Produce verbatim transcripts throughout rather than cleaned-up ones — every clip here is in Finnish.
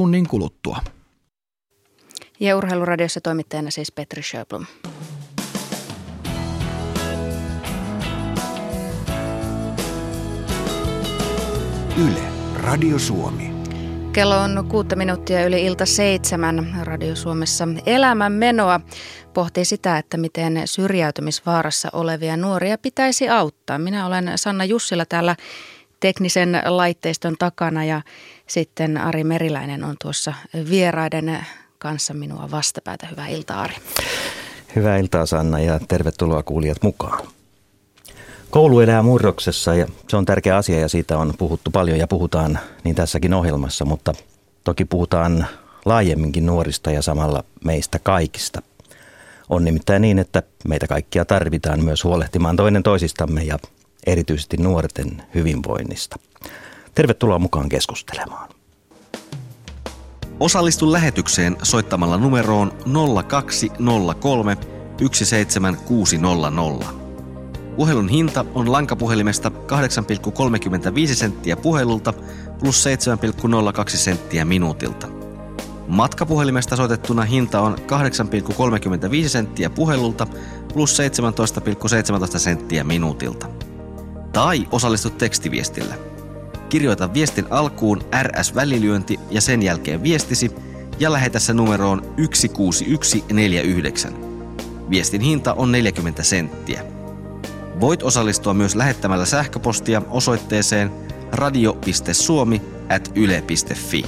tunnin kuluttua. Ja Urheiluradiossa toimittajana siis Petri Sjöblom. Yle, Radio Suomi. Kello on kuutta minuuttia yli ilta seitsemän. Radio Suomessa elämänmenoa pohtii sitä, että miten syrjäytymisvaarassa olevia nuoria pitäisi auttaa. Minä olen Sanna Jussila täällä teknisen laitteiston takana ja sitten Ari Meriläinen on tuossa vieraiden kanssa minua vastapäätä. Hyvää iltaa, Ari. Hyvää iltaa, Sanna, ja tervetuloa kuulijat mukaan. Koulu elää murroksessa ja se on tärkeä asia ja siitä on puhuttu paljon ja puhutaan niin tässäkin ohjelmassa, mutta toki puhutaan laajemminkin nuorista ja samalla meistä kaikista. On nimittäin niin, että meitä kaikkia tarvitaan myös huolehtimaan toinen toisistamme ja erityisesti nuorten hyvinvoinnista. Tervetuloa mukaan keskustelemaan. Osallistu lähetykseen soittamalla numeroon nolla kaksi nolla kolme yksi seitsemän kuusi nolla nolla. Puhelun hinta on lankapuhelimesta kahdeksan pilkku kolmekymmentäviisi senttiä puhelulta plus seitsemän pilkku nolla kaksi senttiä minuutilta. Matkapuhelimesta soitettuna hinta on kahdeksan pilkku kolmekymmentäviisi senttiä puhelulta plus seitsemäntoista pilkku seitsemäntoista senttiä minuutilta. Tai osallistu tekstiviestillä. Kirjoita viestin alkuun R S-välilyönti ja sen jälkeen viestisi ja lähetä se numeroon yksi kuusi yksi neljä yhdeksän. Viestin hinta on neljäkymmentä senttiä. Voit osallistua myös lähettämällä sähköpostia osoitteeseen radio piste suomi ät yle piste fi.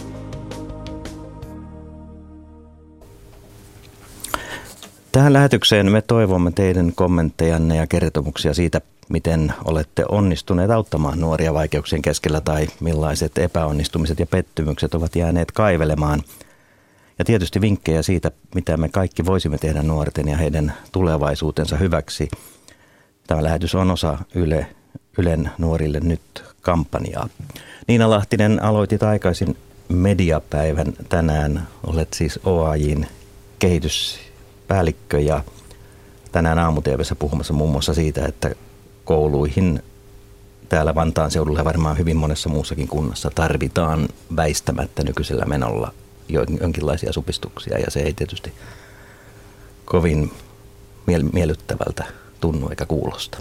Tähän lähetykseen me toivomme teidän kommenttejanne ja kertomuksia siitä, miten olette onnistuneet auttamaan nuoria vaikeuksien keskellä tai millaiset epäonnistumiset ja pettymykset ovat jääneet kaivelemaan. Ja tietysti vinkkejä siitä, mitä me kaikki voisimme tehdä nuorten ja heidän tulevaisuutensa hyväksi. Tämä lähetys on osa Yle, Ylen Nuorille nyt -kampanjaa. Niina Lahtinen, aloitit aikaisin mediapäivän tänään. Olet siis O A J:n kehityspäällikkö ja tänään aamu-tv:ssä puhumassa muun muassa siitä, että kouluihin täällä Vantaan seudulla ja varmaan hyvin monessa muussakin kunnassa tarvitaan väistämättä nykyisellä menolla jonkinlaisia supistuksia ja se ei tietysti kovin miellyttävältä tunnu eikä kuulosta.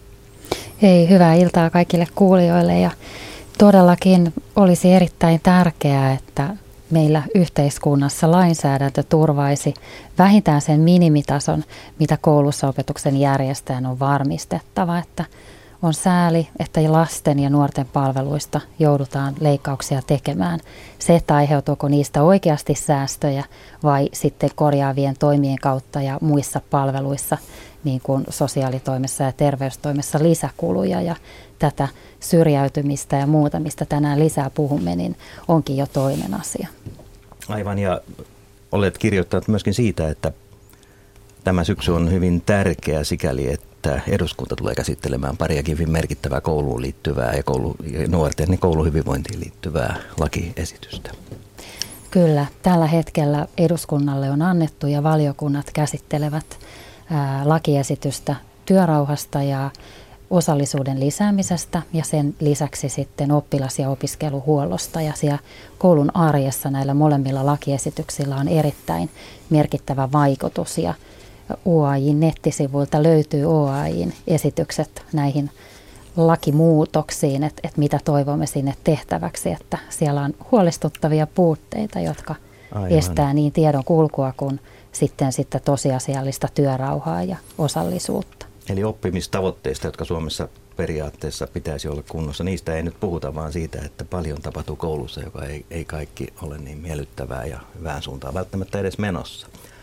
Ei, hyvää iltaa kaikille kuulijoille ja todellakin olisi erittäin tärkeää, että meillä yhteiskunnassa lainsäädäntö turvaisi vähintään sen minimitason, mitä koulussa opetuksen järjestäjän on varmistettava, että on sääli, että lasten ja nuorten palveluista joudutaan leikkauksia tekemään. Se, että aiheutuuko niistä oikeasti säästöjä vai sitten korjaavien toimien kautta ja muissa palveluissa, niin kuin sosiaalitoimessa ja terveystoimessa lisäkuluja ja tätä syrjäytymistä ja muuta, mistä tänään lisää puhumme, niin onkin jo toinen asia. Aivan, ja olet kirjoittanut myöskin siitä, että tämä syksy on hyvin tärkeä sikäli, että eduskunta tulee käsittelemään pariakin hyvin merkittävää kouluun liittyvää ja, koulu, ja nuorten niin kouluhyvinvointiin liittyvää lakiesitystä. Kyllä, tällä hetkellä eduskunnalle on annettu ja valiokunnat käsittelevät ää, lakiesitystä työrauhasta ja osallisuuden lisäämisestä ja sen lisäksi sitten oppilas- ja opiskeluhuollosta. Ja siellä koulun arjessa näillä molemmilla lakiesityksillä on erittäin merkittävä vaikutus ja O A J:n nettisivuilta löytyy O A J:n esitykset näihin lakimuutoksiin, että, että mitä toivomme sinne tehtäväksi, että siellä on huolestuttavia puutteita, jotka Aivan. estää niin tiedon kulkua kuin sitten, sitten tosiasiallista työrauhaa ja osallisuutta. Eli oppimistavoitteista, jotka Suomessa periaatteessa pitäisi olla kunnossa, niistä ei nyt puhuta, vaan siitä, että paljon tapahtuu koulussa, joka ei, ei kaikki ole niin miellyttävää ja hyvään suuntaan välttämättä edes menossa.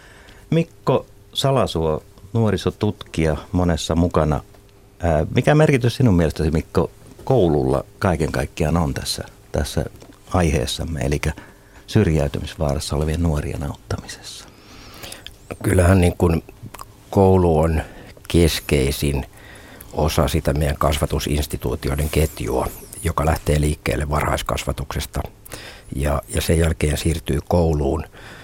Mikko Salasuo, nuorisotutkija monessa mukana. Ää, mikä merkitys sinun mielestäsi, Mikko, koululla kaiken kaikkiaan on tässä, tässä aiheessamme, eli syrjäytymisvaarassa olevien nuorien auttamisessa? Kyllähän niin kuin koulu on keskeisin osa sitä meidän kasvatusinstituutioiden ketjua, joka lähtee liikkeelle varhaiskasvatuksesta ja, ja sen jälkeen siirtyy kouluun.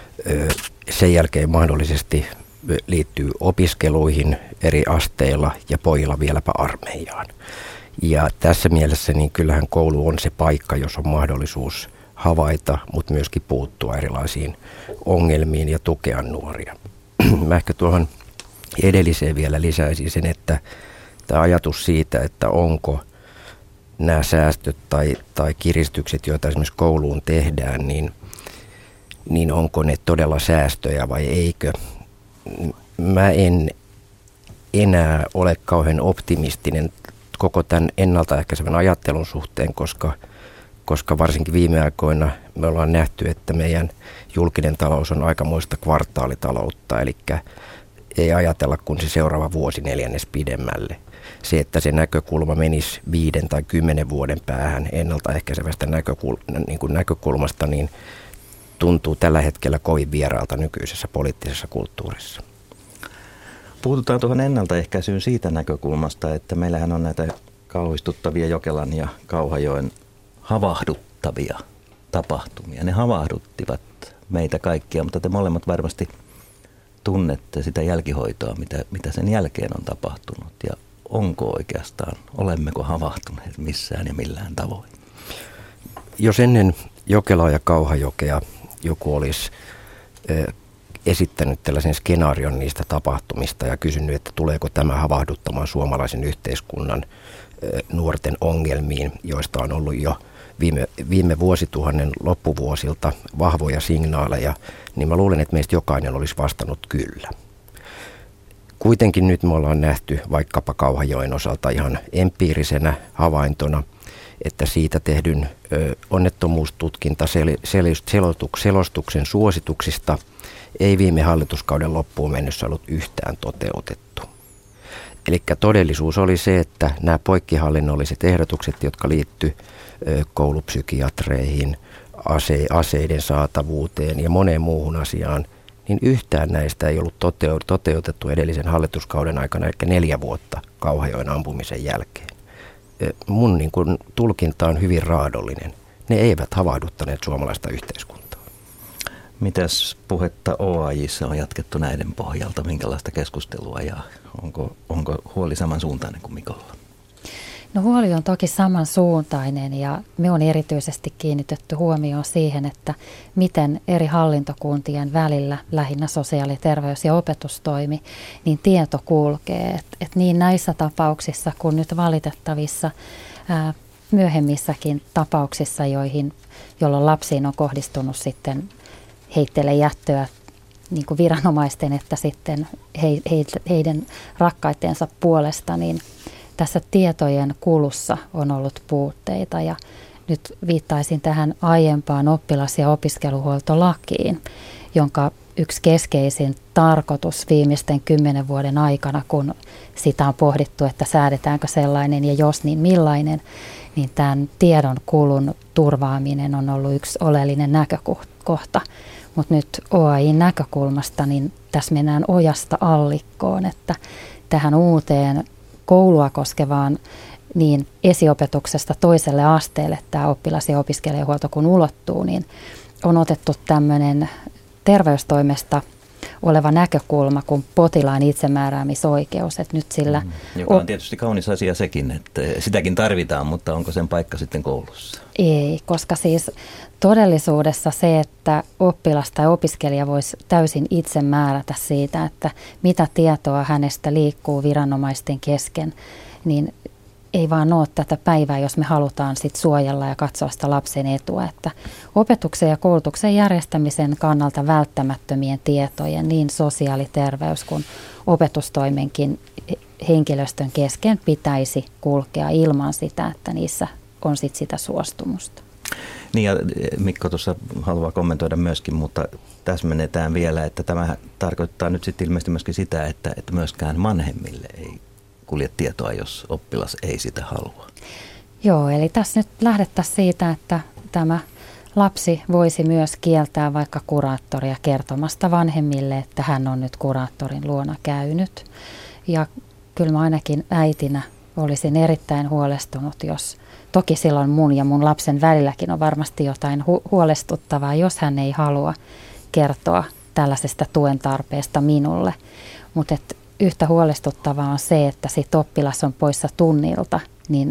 Sen jälkeen mahdollisesti liittyy opiskeluihin eri asteilla ja pojilla vieläpä armeijaan. Ja tässä mielessä niin kyllähän koulu on se paikka, jos on mahdollisuus havaita, mutta myöskin puuttua erilaisiin ongelmiin ja tukea nuoria. Mä ehkä tuohon edelliseen vielä lisäisin sen, että tämä ajatus siitä, että onko nämä säästöt tai, tai kiristykset, joita esimerkiksi kouluun tehdään, niin, niin onko ne todella säästöjä vai eikö? Mä en enää ole kauhean optimistinen koko tämän ennaltaehkäisevän ajattelun suhteen, koska, koska varsinkin viime aikoina me ollaan nähty, että meidän julkinen talous on aikamoista kvartaalitaloutta, eli ei ajatella kun se seuraava vuosi neljännes pidemmälle. Se, että se näkökulma menisi viiden tai kymmenen vuoden päähän ennaltaehkäisevästä näkökul- niin kuin näkökulmasta, niin tuntuu tällä hetkellä kovin vieraalta nykyisessä poliittisessa kulttuurissa. Puututaan tuohon ennaltaehkäisyyn siitä näkökulmasta, että meillähän on näitä kauhistuttavia Jokelan ja Kauhajoen havahduttavia tapahtumia. Ne havahduttivat meitä kaikkia, mutta te molemmat varmasti tunnette sitä jälkihoitoa, mitä, mitä sen jälkeen on tapahtunut. Ja onko oikeastaan, olemmeko havahtuneet missään ja millään tavoin? Jos ennen Jokelaa ja Kauhajokea joku olisi ö, esittänyt tällaisen skenaarion niistä tapahtumista ja kysynyt, että tuleeko tämä havahduttamaan suomalaisen yhteiskunnan ö, nuorten ongelmiin, joista on ollut jo viime, viime vuosituhannen loppuvuosilta vahvoja signaaleja, niin mä luulen, että meistä jokainen olisi vastannut kyllä. Kuitenkin nyt me ollaan nähty vaikkapa Kauhajoen osalta ihan empiirisenä havaintona, että siitä tehdyn ö, onnettomuustutkinta sel, sel, selostuksen suosituksista ei viime hallituskauden loppuun mennessä ollut yhtään toteutettu. Eli todellisuus oli se, että nämä poikkihallinnolliset ehdotukset, jotka liittyy koulupsykiatreihin, ase, aseiden saatavuuteen ja moneen muuhun asiaan, niin yhtään näistä ei ollut toteutettu edellisen hallituskauden aikana, eli neljä vuotta Kauhajoen ampumisen jälkeen. Mun niin kun tulkinta on hyvin raadollinen. Ne eivät havahduttaneet suomalaista yhteiskuntaa. Mitäs puhetta O A J:ssä on jatkettu näiden pohjalta? Minkälaista keskustelua ja onko, onko huoli samansuuntainen kuin Mikolla? No huoli on toki samansuuntainen ja me on erityisesti kiinnitetty huomioon siihen, että miten eri hallintokuntien välillä, lähinnä sosiaali-, terveys- ja opetustoimi, niin tieto kulkee. Et, et niin näissä tapauksissa kuin nyt valitettavissa ää, myöhemmissäkin tapauksissa, joihin, jolloin lapsiin on kohdistunut sitten heittele jättöä niin kuin viranomaisten että sitten he, he, heidän rakkaitensa puolesta, niin tässä tietojen kulussa on ollut puutteita ja nyt viittaisin tähän aiempaan oppilas- ja opiskeluhuoltolakiin, jonka yksi keskeisin tarkoitus viimeisten kymmenen vuoden aikana, kun sitä on pohdittu, että säädetäänkö sellainen ja jos niin millainen, niin tämän tiedon kulun turvaaminen on ollut yksi oleellinen näkökohta. Mutta nyt O A J:n näkökulmasta niin tässä mennään ojasta allikkoon, että tähän uuteen koulua koskevaan niin esiopetuksesta toiselle asteelle tämä oppilas- ja opiskelijahuolto kun ulottuu, niin on otettu tämmöinen terveystoimesta oleva näkökulma kuin potilaan itsemääräämisoikeus. Että nyt sillä mm, joka on tietysti kaunis asia sekin, että sitäkin tarvitaan, mutta onko sen paikka sitten koulussa? Ei, koska siis todellisuudessa se, että oppilas tai opiskelija voisi täysin itse määrätä siitä, että mitä tietoa hänestä liikkuu viranomaisten kesken, niin ei vaan ole tätä päivää, jos me halutaan sit suojella ja katsoa sitä lapsen etua. Että opetuksen ja koulutuksen järjestämisen kannalta välttämättömien tietojen niin sosiaali-, terveys- kuin opetustoimenkin henkilöstön kesken pitäisi kulkea ilman sitä, että niissä on sit sitä suostumusta. Niin ja Mikko tuossa haluaa kommentoida myöskin, mutta täsmennetään vielä, että tämä tarkoittaa nyt sitten ilmeisesti myöskin sitä, että, että myöskään vanhemmille ei kulje tietoa, jos oppilas ei sitä halua. Joo, eli tässä nyt lähdettäisiin siitä, että tämä lapsi voisi myös kieltää vaikka kuraattoria kertomasta vanhemmille, että hän on nyt kuraattorin luona käynyt. Ja kyllä mä ainakin äitinä olisin erittäin huolestunut, jos toki silloin mun ja mun lapsen välilläkin on varmasti jotain hu- huolestuttavaa, jos hän ei halua kertoa tällaisesta tuen tarpeesta minulle. Mutta yhtä huolestuttavaa on se, että sit oppilas on poissa tunnilta, niin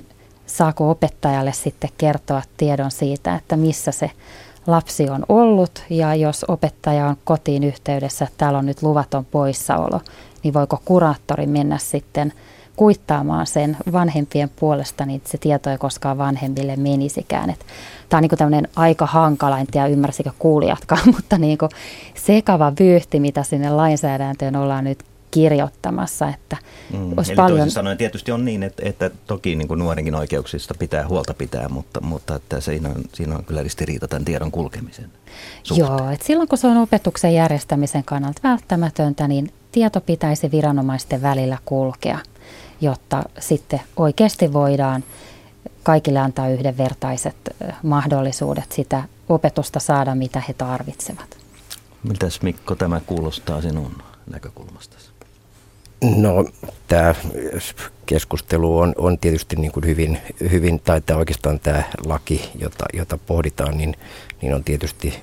saako opettajalle sitten kertoa tiedon siitä, että missä se lapsi on ollut, ja jos opettaja on kotiin yhteydessä, että täällä on nyt luvaton poissaolo, niin voiko kuraattori mennä sitten kuittaamaan sen vanhempien puolesta, niin se tieto ei koskaan vanhemmille menisikään. Tämä on niin tämmöinen aika hankala, en tiedä ymmärsikö kuulijatkaan, mutta niin sekava vyyhti, mitä sinne lainsäädäntöön ollaan nyt kirjoittamassa. Että mm, olisi eli paljon... toisin sanoen tietysti on niin, että, että toki niin kuin nuorenkin oikeuksista pitää huolta pitää, mutta, mutta että siinä, on, siinä on kyllä ristiriita tämän tiedon kulkemisen suhteen. Joo, että silloin kun se on opetuksen järjestämisen kannalta välttämätöntä, niin tieto pitäisi viranomaisten välillä kulkea, jotta sitten oikeasti voidaan kaikille antaa yhdenvertaiset mahdollisuudet sitä opetusta saada, mitä he tarvitsevat. Mitäs Mikko tämä kuulostaa sinun näkökulmastasi? No tämä keskustelu on, on tietysti niin kuin hyvin, hyvin, tai tämä oikeastaan tämä laki, jota, jota pohditaan, niin, niin on tietysti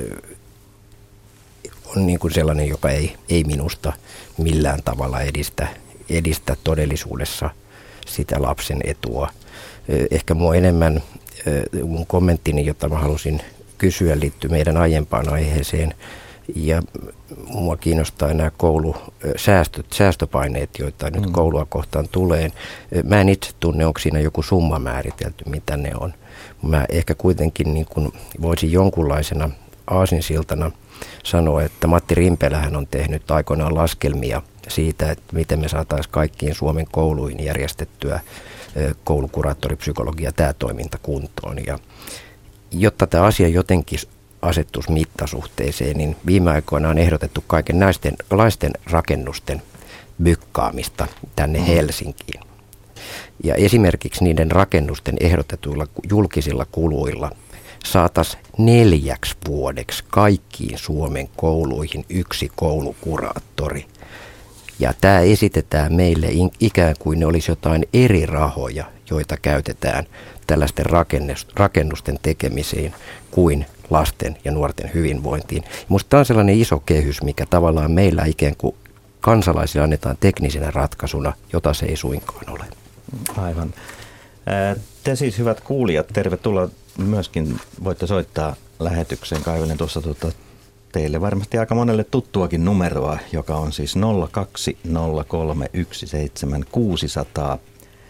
on niin kuin sellainen, joka ei, ei minusta millään tavalla edistä, edistä todellisuudessa sitä lapsen etua. Ehkä mua enemmän mun kommenttini, jota mä halusin kysyä, liittyy meidän aiempaan aiheeseen. Ja mua kiinnostaa nämä koulusäästöt, säästöpaineet, joita nyt koulua kohtaan tulee. Mä en itse tunne, onko siinä joku summa määritelty, mitä ne on. Mä ehkä kuitenkin niin kuin voisin jonkunlaisena aasinsiltana sanoa, että Matti Rimpelähän on tehnyt aikoinaan laskelmia siitä, että miten me saataisiin kaikkiin Suomen kouluihin järjestettyä koulukuraattoripsykologia, tämä toiminta kuntoon. Ja jotta tämä asia jotenkin asettuisi mittasuhteeseen, niin viime aikoina on ehdotettu kaiken näisten laisten rakennusten bykkaamista tänne mm. Helsinkiin. Ja esimerkiksi niiden rakennusten ehdotetuilla julkisilla kuluilla saataisiin neljäksi vuodeksi kaikkiin Suomen kouluihin yksi koulukuraattori. Ja tämä esitetään meille ikään kuin ne olisi jotain eri rahoja, joita käytetään tällaisten rakennusten tekemiseen kuin lasten ja nuorten hyvinvointiin. Minusta tämä on sellainen iso kehys, mikä tavallaan meillä ikään kuin kansalaisille annetaan teknisenä ratkaisuna, jota se ei suinkaan ole. Aivan. Te siis hyvät kuulijat, tervetuloa myöskin. Voitte soittaa lähetykseen. Kaivelen tuossa tuota teille varmasti aika monelle tuttuakin numeroa, joka on siis nolla kaksi nolla kolme yksi seitsemän kuusi nolla nolla.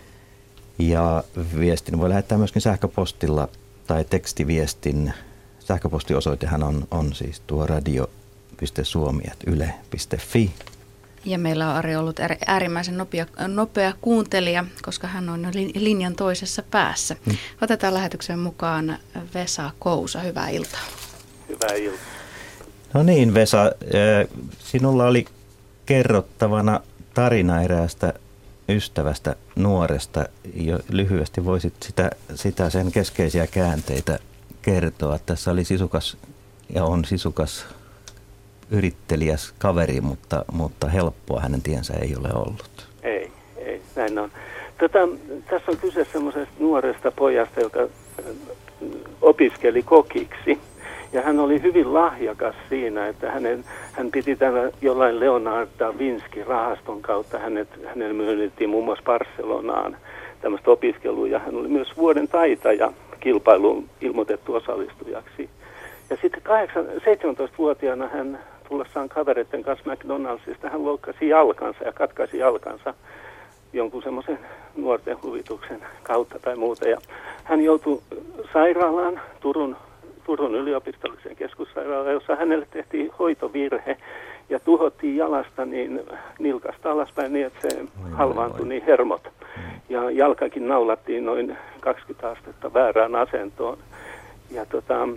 Ja viestin voi lähettää myöskin sähköpostilla tai tekstiviestin. Sähköpostiosoitehan on, on siis tuo radio piste suomi ät yle piste fi. Ja meillä on Ari ollut äärimmäisen nopea, nopea kuuntelija, koska hän on linjan toisessa päässä. Hmm. Otetaan lähetyksen mukaan Vesa Kousa. Hyvää iltaa. Hyvää iltaa. No niin, Vesa, sinulla oli kerrottavana tarina eräästä ystävästä nuoresta. Jo lyhyesti voisit sitä, sitä sen keskeisiä käänteitä kertoa. Tässä oli sisukas ja on sisukas yrittelijäs kaveri, mutta, mutta helppoa hänen tiensä ei ole ollut. Ei, ei, näin on. Tota, tässä on kyse semmoisesta nuoresta pojasta, joka opiskeli kokiksi. Ja hän oli hyvin lahjakas siinä, että hänen, hän piti tämän jollain Leonardo da Vinci-rahaston kautta. Hänet, hänen myönnettiin muun muassa Barcelonaan tämmöistä opiskelua, ja hän oli myös vuoden taitaja kilpailuun ilmoitettu osallistujaksi. Ja sitten seitsemäntoistavuotiaana hän tullessaan kavereiden kanssa McDonaldsista, hän loukkasi jalkansa ja katkaisi jalkansa jonkun semmoisen nuorten huvituksen kautta tai muuta. Ja hän joutui sairaalaan, Turun, Turun yliopistolliseen keskussairaalaan, jossa hänelle tehtiin hoitovirhe ja tuhottiin jalasta niin nilkasta alaspäin niin, että se halvaantui niin hermot. Ja jalkakin naulattiin noin kaksikymmentä astetta väärään asentoon. Ja tota,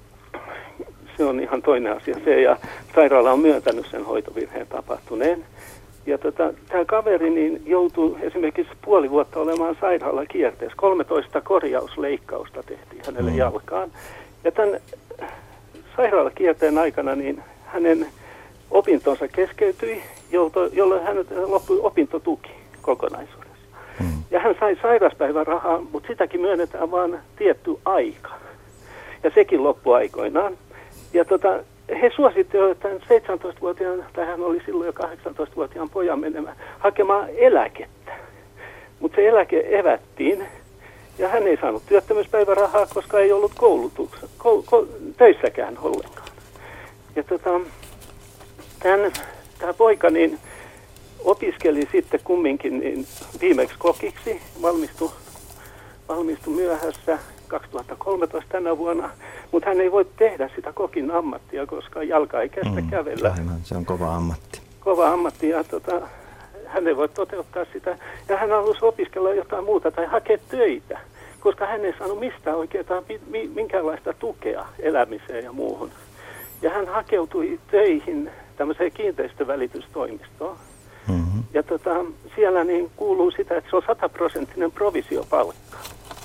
se on ihan toinen asia se, ja sairaala on myöntänyt sen hoitovirheen tapahtuneen. Ja tota, tämä kaveri niin joutui esimerkiksi puoli vuotta olemaan sairaalakierteessä. kolmetoista korjausleikkausta tehtiin hänelle mm. jalkaan. Ja tämän sairaalakierteen aikana niin hänen opintonsa keskeytyi, jolloin hänet loppui opintotuki kokonaisuudessa. Mm. Ja hän sai sairauspäivärahaa, mutta sitäkin myönnetään vain tietty aika. Ja sekin loppui aikoinaan. Ja tota, he suosittivat tämän seitsemäntoistavuotiaan, tai hän oli silloin jo kahdeksantoistavuotiaan pojan menemään hakemaan eläkettä. Mutta se eläke evättiin. Ja hän ei saanut työttömyyspäivärahaa, koska ei ollut koulutuksessa, kol, kol, töissäkään ollenkaan. Ja tota, tämän, tämä poika niin opiskeli sitten kumminkin niin viimeksi kokiksi, valmistui, valmistui myöhässä kaksituhattakolmetoista tänä vuonna, mutta hän ei voi tehdä sitä kokin ammattia, koska jalka ei kestä mm, kävellä. Aivan, se on kova ammatti. Kova ammatti ja tota, hän ei voi toteuttaa sitä. Ja hän halusi opiskella jotain muuta tai hakea töitä, koska hän ei saanut mistään oikeastaan minkäänlaista tukea elämiseen ja muuhun. Ja hän hakeutui töihin tämmöiseen kiinteistövälitystoimistoon. Mm-hmm. Ja tota, siellä niin kuuluu sitä, että se on sataprosenttinen provisiopalkka.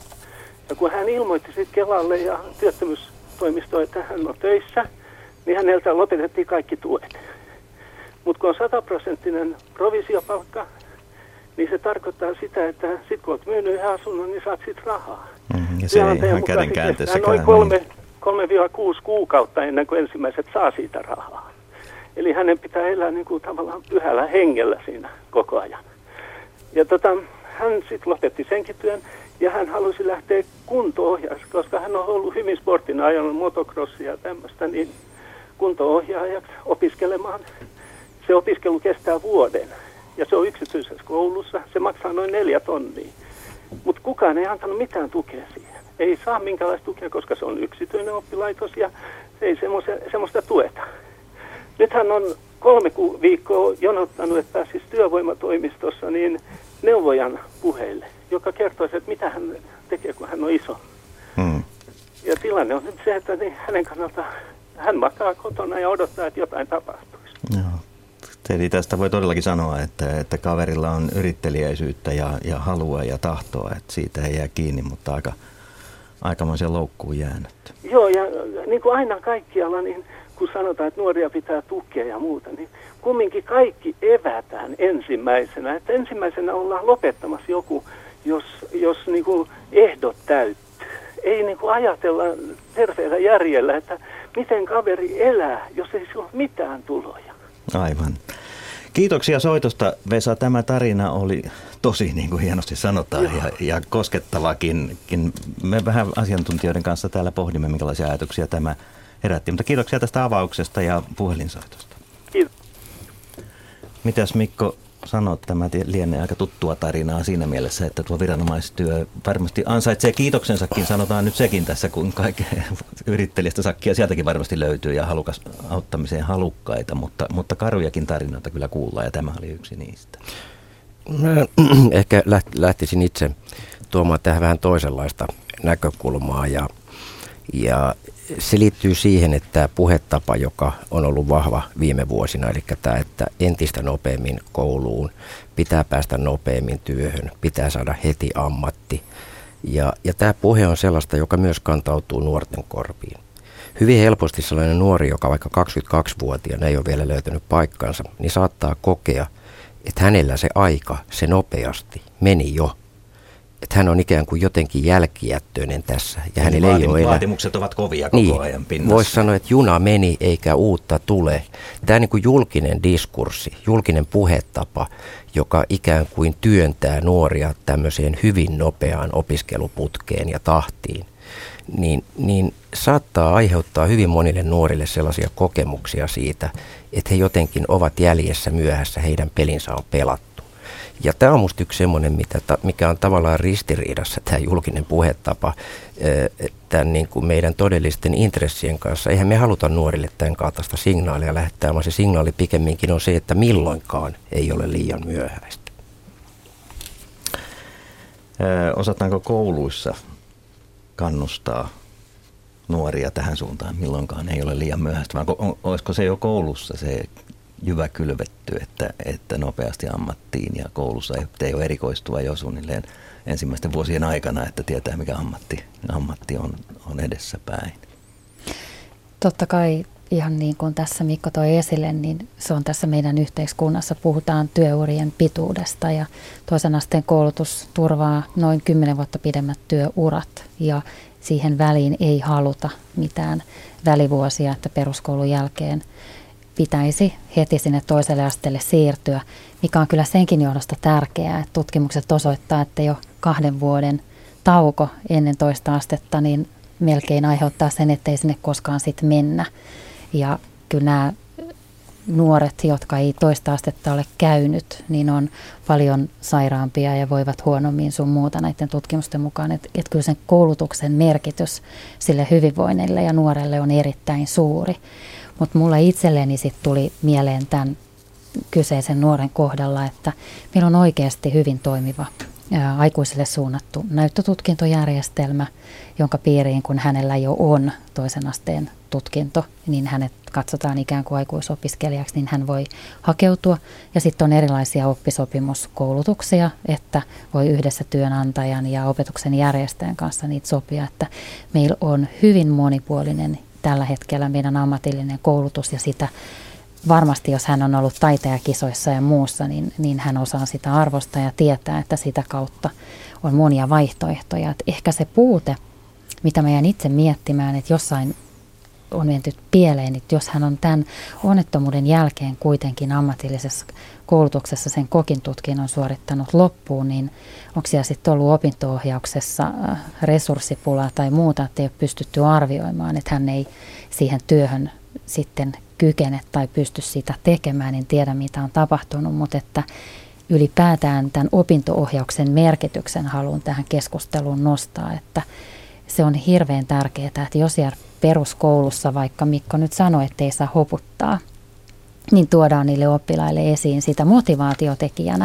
Ja kun hän ilmoitti sitten Kelalle ja työttömyystoimistoon, että hän on töissä, niin häneltä lopetettiin kaikki tuet. Mutta kun on sataprosenttinen provisiopalkka, niin se tarkoittaa sitä, että sitten kun olet myynyt yhden asunnon, niin saat sitten rahaa. Mm-hmm. Ja se ei ihan kädenkäänteessäkään. Noin kolme, kolme kuusi kuukautta ennen kuin ensimmäiset saa siitä rahaa. Eli hänen pitää elää niin kuin tavallaan pyhällä hengellä siinä koko ajan. Ja tota, hän sitten lopetti senkin työn ja hän halusi lähteä kunto-ohjaajaksi, koska hän on ollut hyvin sportin ajanut motocrossia ja tämmöistä, niin kunto-ohjaajaksi opiskelemaan. Se opiskelu kestää vuoden ja se on yksityisessä koulussa. Se maksaa noin neljä tonnia, mutta kukaan ei antanut mitään tukea siihen. Ei saa minkäänlaista tukea, koska se on yksityinen oppilaitos ja se ei semmoista tueta. Nyt hän on kolme viikkoa jonottanut, että pääsisi työvoimatoimistossa niin neuvojan puheille, joka kertoisi, että mitä hän tekee, kun hän on iso. Hmm. Ja tilanne on nyt se, että niin hänen kannalta hän makaa kotona ja odottaa, että jotain tapahtuisi. Joo. Eli tästä voi todellakin sanoa, että, että kaverilla on yritteliäisyyttä ja, ja halua ja tahtoa, että siitä ei jää kiinni, mutta aika, aikamoisen loukkuun jäänyt. Joo, ja niin kuin aina kaikkialla, niin kun sanotaan, että nuoria pitää tukea ja muuta, niin kumminkin kaikki evätään ensimmäisenä. Että ensimmäisenä ollaan lopettamassa joku, jos, jos niin kuin ehdot täyttyy. Ei niin kuin ajatella terveellä järjellä, että miten kaveri elää, jos ei sillä ole mitään tuloja. Aivan. Kiitoksia soitosta, Vesa. Tämä tarina oli tosi, niin kuin hienosti sanotaan, ja, ja koskettavakin. Me vähän asiantuntijoiden kanssa täällä pohdimme, minkälaisia ajatuksia tämä herätti. Mutta kiitoksia tästä avauksesta ja puhelinsoitosta. Kiitos. Mitäs Mikko sanot, tämä lienee aika tuttua tarinaa siinä mielessä, että tuo viranomaistyö varmasti ansaitsee kiitoksensakin, sanotaan nyt sekin tässä, kun kaikkea yrittelijästä sakkia sieltäkin varmasti löytyy ja halukas auttamiseen halukkaita, mutta, mutta karujakin tarinoita kyllä kuullaan ja tämä oli yksi niistä. Mä ehkä lähtisin itse tuomaan tähän vähän toisenlaista näkökulmaa ja, ja se liittyy siihen, että tämä puhetapa, joka on ollut vahva viime vuosina, eli tämä, että entistä nopeammin kouluun, pitää päästä nopeammin työhön, pitää saada heti ammatti. Ja, ja tämä puhe on sellaista, joka myös kantautuu nuorten korviin. Hyvin helposti sellainen nuori, joka vaikka kaksikymmentäkaksivuotiaana ei ole vielä löytänyt paikkansa, niin saattaa kokea, että hänellä se aika, se nopeasti meni jo. Että hän on ikään kuin jotenkin jälkijättöinen tässä. Ja hänellä Vaatim- ei ole vaatimukset ovat kovia koko niin, ajan pinnassa. Voisi sanoa, että juna meni eikä uutta tule. Tämä niin kuin julkinen diskurssi, julkinen puhetapa, joka ikään kuin työntää nuoria tämmöiseen hyvin nopeaan opiskeluputkeen ja tahtiin, niin, niin saattaa aiheuttaa hyvin monille nuorille sellaisia kokemuksia siitä, että he jotenkin ovat jäljessä myöhässä, heidän pelinsä on pelattu. Ja tämä on musta yksi semmoinen, mikä on tavallaan ristiriidassa, tämä julkinen puhetapa tämän niin kuin meidän todellisten intressien kanssa. Eihän me haluta nuorille tämän kaltaista signaalia lähettää, vaan se signaali pikemminkin on se, että milloinkaan ei ole liian myöhäistä. Osataanko kouluissa kannustaa nuoria tähän suuntaan, milloinkaan ei ole liian myöhäistä, vaan olisiko se jo koulussa se jyvä kylvetty, että, että nopeasti ammattiin ja koulussa ei ole erikoistua jo suunnilleen ensimmäisten vuosien aikana, että tietää mikä ammatti, ammatti on, on edessä päin. Totta kai ihan niin kuin tässä Mikko toi esille, niin se on tässä meidän yhteiskunnassa. Puhutaan työurien pituudesta ja toisen asteen koulutus turvaa noin kymmenen vuotta pidemmät työurat ja siihen väliin ei haluta mitään välivuosia, että peruskoulun jälkeen pitäisi heti sinne toiselle asteelle siirtyä, mikä on kyllä senkin johdosta tärkeää, että tutkimukset osoittaa, että jo kahden vuoden tauko ennen toista astetta niin melkein aiheuttaa sen, ettei sinne koskaan sitten mennä. Ja kyllä nämä nuoret, jotka ei toista astetta ole käynyt, niin on paljon sairaampia ja voivat huonommin sun muuta näiden tutkimusten mukaan. Että et kyllä sen koulutuksen merkitys sille hyvinvoinnille ja nuorelle on erittäin suuri. Mutta mulla itselleni sitten tuli mieleen tämän kyseisen nuoren kohdalla, että meillä on oikeasti hyvin toimiva ää, aikuisille suunnattu näyttötutkintojärjestelmä, jonka piiriin kun hänellä jo on toisen asteen tutkinto, niin hänet katsotaan ikään kuin aikuisopiskelijaksi, niin hän voi hakeutua. Ja sitten on erilaisia oppisopimuskoulutuksia, että voi yhdessä työnantajan ja opetuksen järjestäjän kanssa niitä sopia, että meillä on hyvin monipuolinen tällä hetkellä meidän ammatillinen koulutus ja sitä varmasti, jos hän on ollut taiteakisoissa ja muussa, niin, niin hän osaa sitä arvostaa ja tietää, että sitä kautta on monia vaihtoehtoja. Että ehkä se puute, mitä mä jään itse miettimään, että jossain on menty pieleen, että jos hän on tämän onnettomuuden jälkeen kuitenkin ammatillisessa koulutuksessa sen kokin tutkinnon suorittanut loppuun, niin onko siellä sitten ollut opinto-ohjauksessa resurssipulaa tai muuta, että ei ole pystytty arvioimaan, että hän ei siihen työhön sitten kykene tai pysty sitä tekemään, niin tiedä mitä on tapahtunut, mutta että ylipäätään tämän opinto-ohjauksen merkityksen haluan tähän keskusteluun nostaa, että se on hirveän tärkeää, että jos siellä peruskoulussa, vaikka Mikko nyt sanoi, että ei saa hoputtaa, niin tuodaan niille oppilaille esiin sitä motivaatiotekijänä,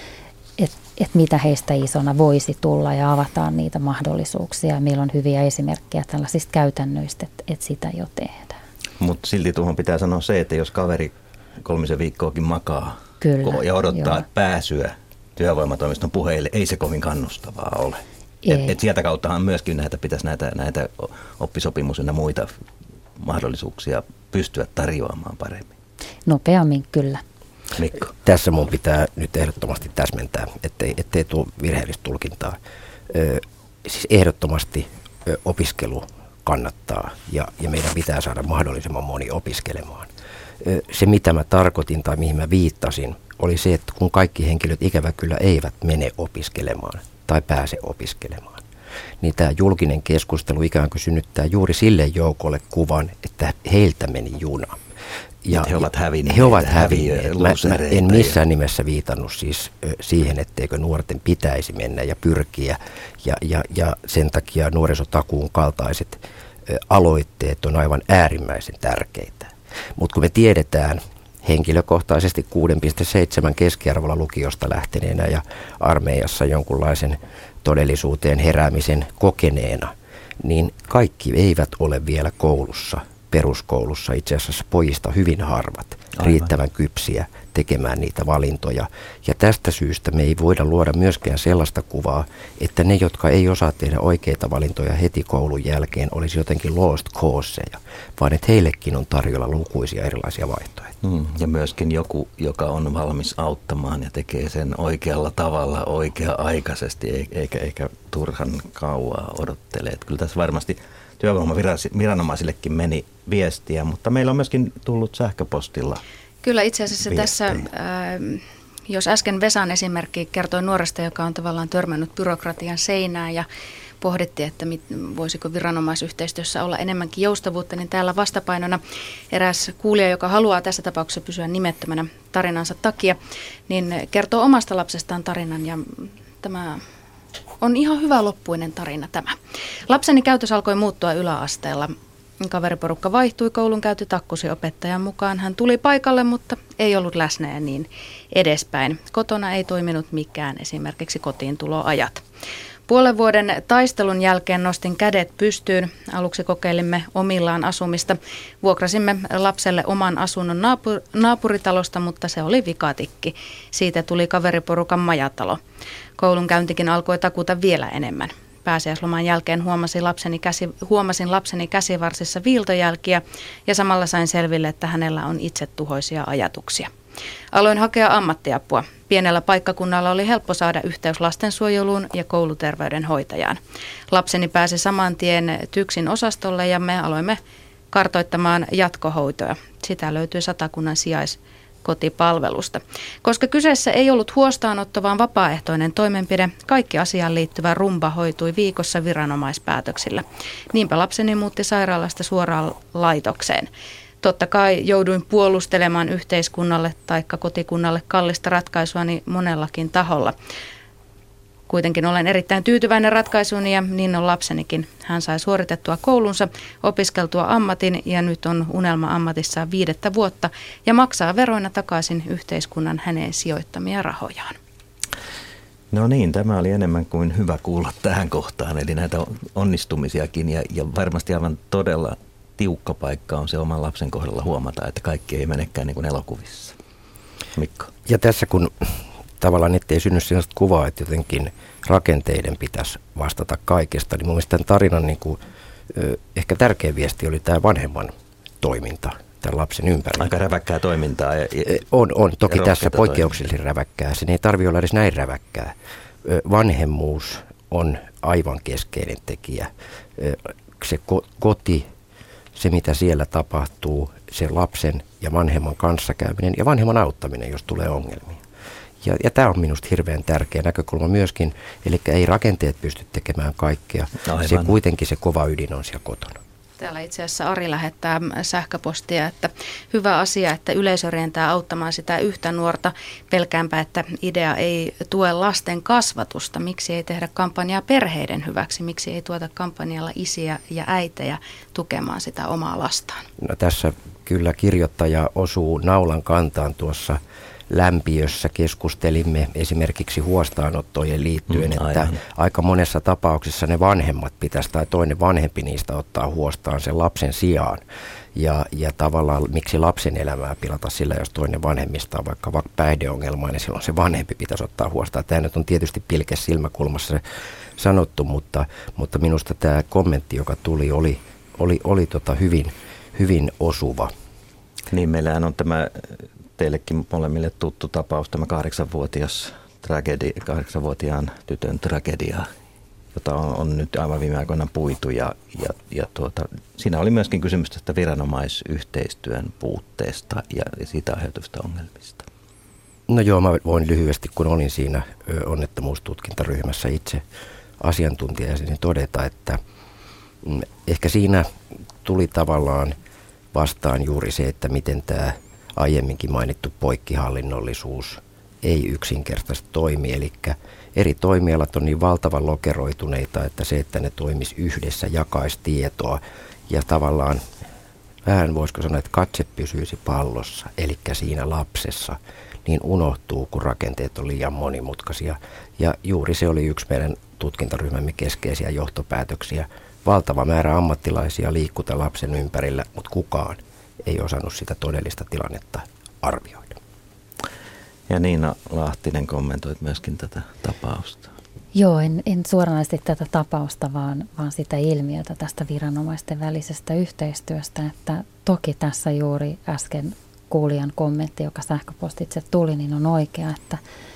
että et mitä heistä isona voisi tulla ja avataan niitä mahdollisuuksia. Meillä on hyviä esimerkkejä tällaisista käytännöistä, että et sitä jo tehdään. Mutta silti tuohon pitää sanoa se, että jos kaveri kolmisen viikkoakin makaa Kyllä, ja odottaa joo. pääsyä työvoimatoimiston puheille, ei se kovin kannustavaa ole. Et, et sieltä kauttahan myöskin näitä, pitäisi näitä, näitä oppisopimus- ja muita mahdollisuuksia pystyä tarjoamaan paremmin. Nopeammin kyllä. Mikko. Tässä mun pitää nyt ehdottomasti täsmentää, ettei, ettei tule virheellistä tulkintaa. Ö, siis ehdottomasti ö, opiskelu kannattaa ja, ja meidän pitää saada mahdollisimman moni opiskelemaan. Ö, se mitä mä tarkoitin tai mihin mä viittasin oli se, että kun kaikki henkilöt ikävä kyllä eivät mene opiskelemaan tai pääse opiskelemaan, niin tämä julkinen keskustelu ikään kuin synnyttää juuri sille joukolle kuvan, että heiltä meni juna. Ja he ovat hävinneet. He ovat hävinneet. Mä, mä en missään nimessä viitannut siis ö, siihen, etteikö nuorten pitäisi mennä ja pyrkiä. Ja, ja, ja sen takia nuorisotakuun kaltaiset ö, aloitteet on aivan äärimmäisen tärkeitä. Mutta kun me tiedetään henkilökohtaisesti kuusi pilkku seitsemän keskiarvolla lukiosta lähteneenä ja armeijassa jonkunlaisen todellisuuteen heräämisen kokeneena, niin kaikki eivät ole vielä koulussa. Peruskoulussa itse asiassa pojista hyvin harvat, Aivan. riittävän kypsiä tekemään niitä valintoja. Ja tästä syystä me ei voida luoda myöskään sellaista kuvaa, että ne, jotka ei osaa tehdä oikeita valintoja heti koulun jälkeen, olisi jotenkin lost causeja, vaan että heillekin on tarjolla lukuisia erilaisia vaihtoehtoja. Mm, ja myöskin joku, joka on valmis auttamaan ja tekee sen oikealla tavalla, oikea-aikaisesti, eikä, eikä turhan kauaa odottele. Että kyllä tässä varmasti työvoimaviranomaisillekin meni viestiä, mutta meillä on myöskin tullut sähköpostilla. Kyllä itse asiassa viestejä. Tässä, äh, jos äsken Vesan esimerkki kertoi nuoresta, joka on tavallaan törmännyt byrokratian seinään ja pohdittiin, että mit, voisiko viranomaisyhteistyössä olla enemmänkin joustavuutta, niin täällä vastapainona eräs kuulija, joka haluaa tässä tapauksessa pysyä nimettömänä tarinansa takia, niin kertoo omasta lapsestaan tarinan ja tämä on ihan hyvä loppuinen tarina tämä. Lapseni käytös alkoi muuttua yläasteella. Kaveriporukka vaihtui, koulunkäynti takkusi opettajan mukaan. Hän tuli paikalle, mutta ei ollut läsnä ja niin edespäin. Kotona ei toiminut mikään, esimerkiksi kotiintuloajat. Puolen vuoden taistelun jälkeen nostin kädet pystyyn. Aluksi kokeilimme omillaan asumista. Vuokrasimme lapselle oman asunnon naapur- naapuritalosta, mutta se oli vikatikki. Siitä tuli kaveriporukan majatalo. Koulunkäyntikin alkoi takuta vielä enemmän. Pääsiäisloman jälkeen huomasin lapseni, käsi, huomasin lapseni käsivarsissa viiltojälkiä ja samalla sain selville, että hänellä on itsetuhoisia ajatuksia. Aloin hakea ammattiapua. Pienellä paikkakunnalla oli helppo saada yhteys lastensuojeluun ja kouluterveydenhoitajaan. Lapseni pääsi saman tien TYKSin osastolle ja me aloimme kartoittamaan jatkohoitoja. Sitä löytyi Satakunnan sijais- kotipalvelusta. Koska kyseessä ei ollut huostaanotto, vaan vapaaehtoinen toimenpide, kaikki asiaan liittyvä rumba hoitui viikossa viranomaispäätöksillä. Niinpä lapseni muutti sairaalasta suoraan laitokseen. Totta kai jouduin puolustelemaan yhteiskunnalle tai kotikunnalle kallista ratkaisuani monellakin taholla. Kuitenkin olen erittäin tyytyväinen ratkaisuun ja niin on lapsenikin. Hän sai suoritettua koulunsa, opiskeltua ammatin ja nyt on unelma ammatissaan viidettä vuotta ja maksaa veroina takaisin yhteiskunnan häneen sijoittamia rahojaan. No niin, tämä oli enemmän kuin hyvä kuulla tähän kohtaan, eli näitä onnistumisiakin ja, ja varmasti aivan todella tiukka paikka on se oman lapsen kohdalla huomata, että kaikki ei menekään niin kuin elokuvissa. Mikko? Ja tässä kun tavallaan ettei synny sellaista kuvaa, että jotenkin rakenteiden pitäisi vastata kaikesta, niin mun mielestä tämän tarinan niin kuin, ehkä tärkeä viesti oli tämä vanhemman toiminta tämän lapsen ympärillä. Aika räväkkää toimintaa. Ja, ja, on, on. Toki tässä poikkeuksellisen räväkkää. Sen ei tarvitse olla edes näin räväkkää. Vanhemmuus on aivan keskeinen tekijä. Se ko- koti, se mitä siellä tapahtuu, se lapsen ja vanhemman kanssakäyminen ja vanhemman auttaminen, jos tulee ongelmia. Ja, ja tämä on minusta hirveän tärkeä näkökulma myöskin, eli ei rakenteet pysty tekemään kaikkea. Aivan. Se kuitenkin se kova ydin on siellä kotona. Täällä itse asiassa Ari lähettää sähköpostia, että hyvä asia, että yleisö rientää auttamaan sitä yhtä nuorta. Pelkäänpä, että idea ei tue lasten kasvatusta. Miksi ei tehdä kampanjaa perheiden hyväksi? Miksi ei tuota kampanjalla isiä ja äitejä tukemaan sitä omaa lastaan? No tässä kyllä kirjoittaja osuu naulan kantaan tuossa lämpiössä. Keskustelimme esimerkiksi huostaanottojen liittyen, mm, että aika monessa tapauksessa ne vanhemmat pitäisi tai toinen vanhempi niistä ottaa huostaan sen lapsen sijaan. Ja, ja tavallaan miksi lapsen elämää pilata sillä, jos toinen vanhemmista on vaikka päihdeongelmaa, niin silloin se vanhempi pitäisi ottaa huostaan. Tämä nyt on tietysti pilkes silmäkulmassa sanottu, mutta, mutta minusta tämä kommentti, joka tuli, oli, oli, oli tota hyvin, hyvin osuva. Niin, meillähän on tämä teillekin molemmille tuttu tapaus, tämä kahdeksanvuotias tragedi, kahdeksanvuotiaan tytön tragedia, jota on, on nyt aivan viime aikoina puitu. Ja, ja, ja tuota, siinä oli myöskin kysymys tästä viranomaisyhteistyön puutteesta ja siitä aiheutuvista ongelmista. No joo, mä voin lyhyesti, kun olin siinä onnettomuustutkintaryhmässä itse asiantuntijana, todeta, että ehkä siinä tuli tavallaan vastaan juuri se, että miten tämä aiemminkin mainittu poikkihallinnollisuus ei yksinkertaisesti toimi. Eli eri toimialat on niin valtavan lokeroituneita, että se, että ne toimisi yhdessä, jakaisi tietoa ja tavallaan vähän voisiko sanoa, että katse pysyisi pallossa, eli siinä lapsessa, niin unohtuu, kun rakenteet on liian monimutkaisia. Ja juuri se oli yksi meidän tutkintaryhmämme keskeisiä johtopäätöksiä. Valtava määrä ammattilaisia liikkuta lapsen ympärillä, mutta kukaan ei osannut sitä todellista tilannetta arvioida. Ja Niina Lahtinen kommentoit myöskin tätä tapausta. Joo, en, en suoranaisesti tätä tapausta, vaan, vaan sitä ilmiötä tästä viranomaisten välisestä yhteistyöstä. Että toki tässä juuri äsken kuulijan kommentti, joka sähköpostitse tuli, niin on oikea, että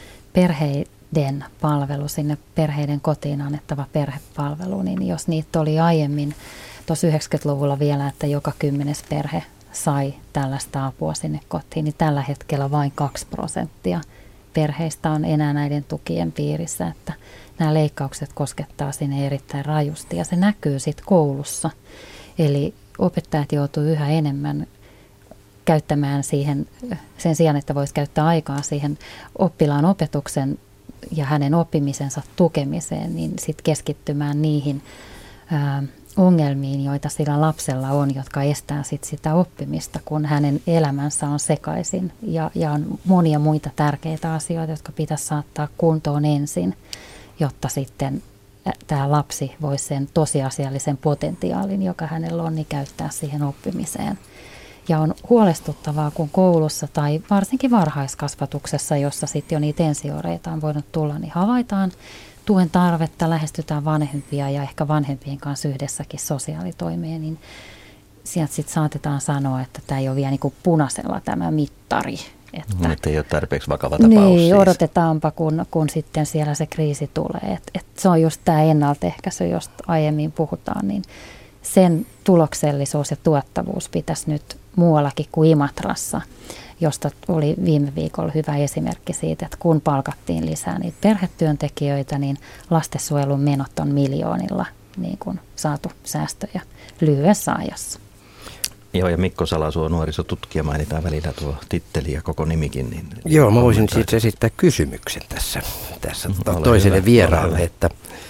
perheiden palvelu, sinne perheiden kotiin annettava perhepalvelu, niin jos niitä oli aiemmin tuossa yhdeksänkymmentäluvulla vielä, että joka kymmenes perhe sai tällaista apua sinne kotiin, niin tällä hetkellä vain kaksi prosenttia perheistä on enää näiden tukien piirissä, että nämä leikkaukset koskettaa sinne erittäin rajusti ja se näkyy sitten koulussa. Eli opettajat joutuu yhä enemmän käyttämään siihen, sen sijaan, että voisi käyttää aikaa siihen oppilaan opetuksen ja hänen oppimisensa tukemiseen, niin sitten keskittymään niihin ää, ongelmiin, joita sillä lapsella on, jotka estää sit sitä oppimista, kun hänen elämänsä on sekaisin. Ja, ja on monia muita tärkeitä asioita, jotka pitäisi saattaa kuntoon ensin, jotta sitten tämä lapsi voisi sen tosiasiallisen potentiaalin, joka hänellä on, niin käyttää siihen oppimiseen. Ja on huolestuttavaa, kun koulussa tai varsinkin varhaiskasvatuksessa, jossa sitten jo niitä ensioireita on voinut tulla, niin havaitaan tuen tarvetta, lähestytään vanhempia ja ehkä vanhempien kanssa yhdessäkin sosiaalitoimeen, niin sieltä sitten saatetaan sanoa, että tämä ei ole vielä niin kuin punaisella tämä mittari. Että, että ei ole tarpeeksi vakava tapaus. Niin, siis. odotetaanpa, kun, kun sitten siellä se kriisi tulee. Et, et se on just tämä ennaltaehkäisy, josta aiemmin puhutaan, niin sen tuloksellisuus ja tuottavuus pitäisi nyt muuallakin kuin Imatrassa josta oli viime viikolla hyvä esimerkki siitä, että kun palkattiin lisää niitä perhetyöntekijöitä, niin lastensuojelun menot on miljoonilla niin kuin saatu säästöjä lyhyessä ajassa. Joo, ja Mikko Salasuo, nuorisotutkija, mainitaan välillä tuo titteli ja koko nimikin. Niin Joo, mä voisin siis esittää kysymyksen tässä, tässä mm, toiselle hyvä, vieraalle, että,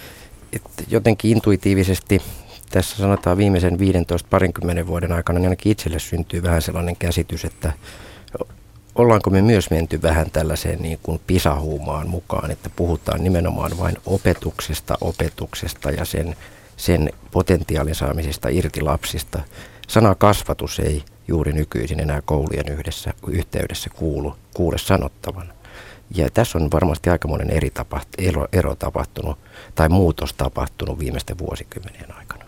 että jotenkin intuitiivisesti tässä sanotaan viimeisen viisitoista parinkymmenen vuoden aikana, niin ainakin itselle syntyy vähän sellainen käsitys, että ollaanko me myös menty vähän tällaiseen niin kuin PISA-huumaan mukaan, että puhutaan nimenomaan vain opetuksesta, opetuksesta ja sen, sen potentiaalin saamisesta irti lapsista. Sana kasvatus ei juuri nykyisin enää koulujen yhdessä, yhteydessä kuulu, kuule sanottavan. Ja tässä on varmasti aikamoinen eri tapaht, ero, ero tapahtunut tai muutos tapahtunut viimeisten vuosikymmenien aikana.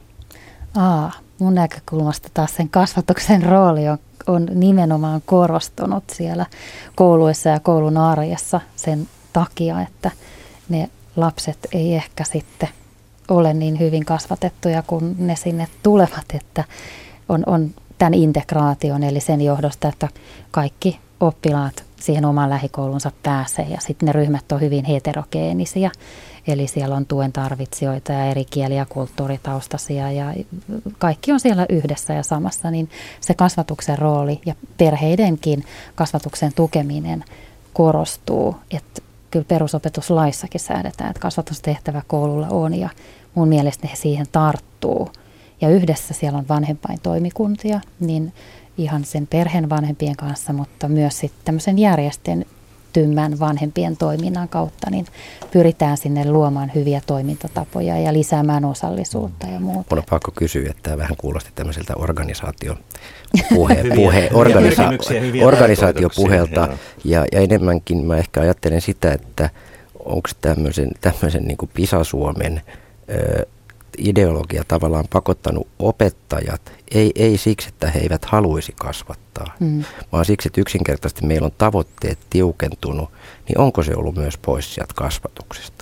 Aa, mun näkökulmasta taas sen kasvatuksen rooli on, on nimenomaan korostunut siellä kouluissa ja koulun arjessa sen takia, että ne lapset ei ehkä sitten ole niin hyvin kasvatettuja, kun ne sinne tulevat, että on, on tämän integraation, eli sen johdosta, että kaikki oppilaat siihen omaan lähikoulunsa pääsee ja sitten ne ryhmät on hyvin heterogeenisia, eli siellä on tuen tarvitsijoita ja eri kieli- ja kulttuuritaustaisia ja kaikki on siellä yhdessä ja samassa, niin se kasvatuksen rooli ja perheidenkin kasvatuksen tukeminen korostuu, että kyllä perusopetuslaissakin säädetään, että kasvatustehtävä koululla on ja mun mielestä he siihen tarttuu. Ja yhdessä siellä on vanhempaintoimikuntia, niin ihan sen perheen vanhempien kanssa, mutta myös sitten tämmöisen järjestelmän vanhempien toiminnan kautta, niin pyritään sinne luomaan hyviä toimintatapoja ja lisäämään osallisuutta ja muuta. On pakko kysyä, että tämä vähän kuulosti tämmöiseltä organisaatio puhe, puhe, organisa- organisaatiopuheelta ja, ja enemmänkin mä ehkä ajattelen sitä, että onko tämmöisen, tämmöisen niin kuin PISA-Suomen ö, ideologia tavallaan pakottanut opettajat, ei, ei siksi, että he eivät haluaisi kasvattaa, mm. vaan siksi, että yksinkertaisesti meillä on tavoitteet tiukentunut, niin onko se ollut myös pois sieltä kasvatuksesta?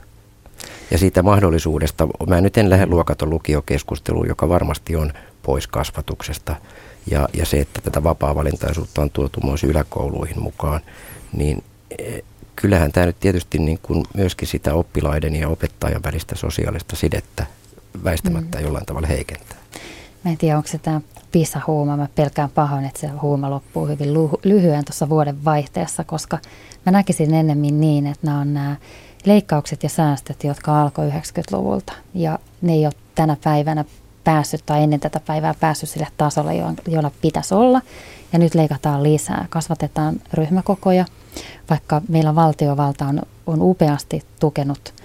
Ja siitä mahdollisuudesta, mä nyt en lähde luokaton lukiokeskusteluun, joka varmasti on pois kasvatuksesta, ja, ja se, että tätä vapaa-valintaisuutta on tuotu myös yläkouluihin mukaan, niin kyllähän tämä nyt tietysti niin kuin myöskin sitä oppilaiden ja opettajan välistä sosiaalista sidettä väistämättä mm. jollain tavalla heikentää. Mä en tiedä, onko se tämä PISA-huuma. Mä pelkään pahoin, että se huuma loppuu hyvin lyhyen tuossa vuoden vaihteessa, koska mä näkisin ennemmin niin, että nämä on nämä leikkaukset ja säästöt, jotka alkoi yhdeksänkymmentäluvulta. Ja ne ei ole tänä päivänä päässyt tai ennen tätä päivää päässyt sille tasolle, jolla pitäisi olla. Ja nyt leikataan lisää. Kasvatetaan ryhmäkokoja, vaikka meillä valtiovalta on, on upeasti tukenut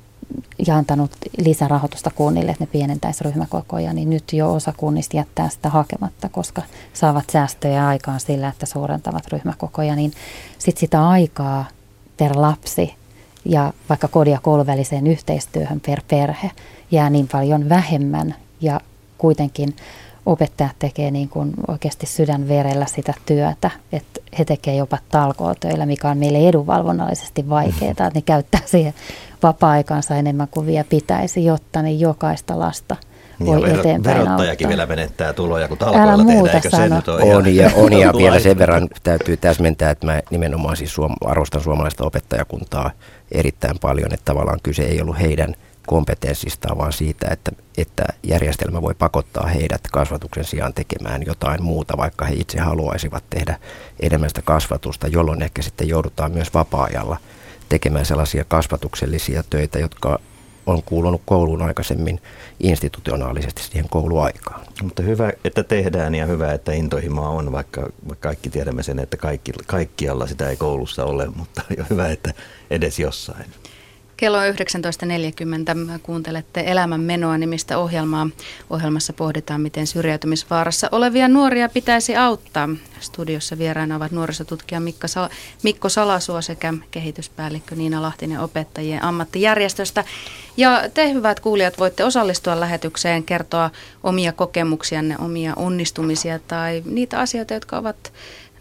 ja antanut lisärahoitusta kunnille, että ne pienentäisi ryhmäkokoja, niin nyt jo osa kunnista jättää sitä hakematta, koska saavat säästöjä aikaan sillä, että suurentavat ryhmäkokoja, niin sitten sitä aikaa per lapsi ja vaikka kodin ja koulun väliseen yhteistyöhön per perhe jää niin paljon vähemmän ja kuitenkin opettajat tekee niin kuin oikeasti sydänverellä sitä työtä, että he tekevät jopa talkootöillä, mikä on meille edunvalvonnallisesti vaikeaa, että ne käyttää siihen vapaa-aikansa enemmän kuin vielä pitäisi, jotta ne jokaista lasta voi ja eteenpäin verottajakin auttaa. Vielä menettää tuloja, kun talkoilla tehdään, eikö se nyt ole on, ja, on ja vielä sen verran täytyy täsmentää, että mä nimenomaan siis suom- arvostan suomalaista opettajakuntaa erittäin paljon, että tavallaan kyse ei ollut heidän kompetenssistaan, vaan siitä, että, että järjestelmä voi pakottaa heidät kasvatuksen sijaan tekemään jotain muuta, vaikka he itse haluaisivat tehdä enemmän sitä kasvatusta, jolloin ehkä sitten joudutaan myös vapaa-ajalla tekemään sellaisia kasvatuksellisia töitä, jotka on kuulunut kouluun aikaisemmin institutionaalisesti siihen kouluaikaan. Mutta hyvä, että tehdään ja hyvä, että intohimoa on, vaikka kaikki tiedämme sen, että kaikki, kaikkialla sitä ei koulussa ole, mutta hyvä, että edes jossain. Kello on yhdeksäntoista neljäkymmentä. Kuuntelette Elämän menoa -nimistä ohjelmaa. Ohjelmassa pohditaan, miten syrjäytymisvaarassa olevia nuoria pitäisi auttaa. Studiossa vieraana ovat nuorisotutkija Mikko, Sal- Mikko Salasuo sekä kehityspäällikkö Niina Lahtinen opettajien ammattijärjestöstä. Ja te, hyvät kuulijat, voitte osallistua lähetykseen, kertoa omia kokemuksianne, omia onnistumisia tai niitä asioita, jotka ovat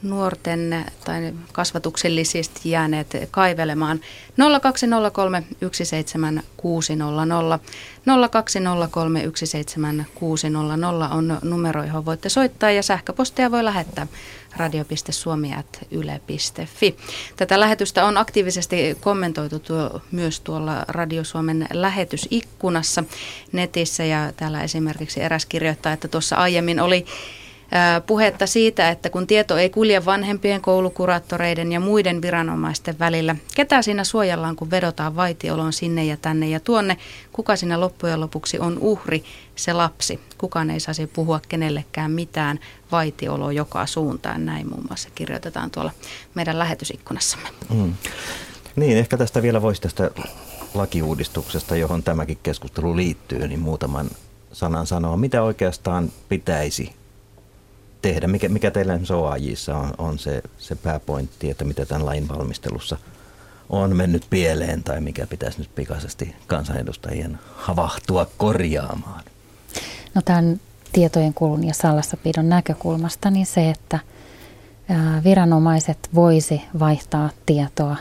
nuorten tai kasvatuksellisesti jääneet kaivelemaan. nolla kaksi nolla kolme yksi seitsemän kuusi nolla nolla. nolla kaksi nolla kolme yksi seitsemän kuusi nolla nolla on numero, johon voitte soittaa ja sähköpostia voi lähettää radio piste suomi ät yle piste fi. Tätä lähetystä on aktiivisesti kommentoitu tuo, myös tuolla Radio Suomen lähetysikkunassa netissä ja täällä esimerkiksi eräs kirjoittaa, että tuossa aiemmin oli puhetta siitä, että kun tieto ei kulje vanhempien, koulukuraattoreiden ja muiden viranomaisten välillä, ketä siinä suojellaan, kun vedotaan vaitioloon sinne ja tänne ja tuonne, kuka siinä loppujen lopuksi on uhri, se lapsi. Kukaan ei saisi puhua kenellekään mitään, vaitiolo joka suuntaan, näin muun muassa kirjoitetaan tuolla meidän lähetysikkunassamme. Mm. Niin, ehkä tästä vielä voisi tästä lakiuudistuksesta, johon tämäkin keskustelu liittyy, niin muutaman sanan sanoa, mitä oikeastaan pitäisi tehdä. Mikä, mikä teillä esimerkiksi O A J:ssä on, on se, se pääpointti, että mitä tämän lain valmistelussa on mennyt pieleen tai mikä pitäisi nyt pikaisesti kansanedustajien havahtua korjaamaan? No tämän tietojen kulun ja salassapidon näkökulmasta niin se, että viranomaiset voisi vaihtaa tietoa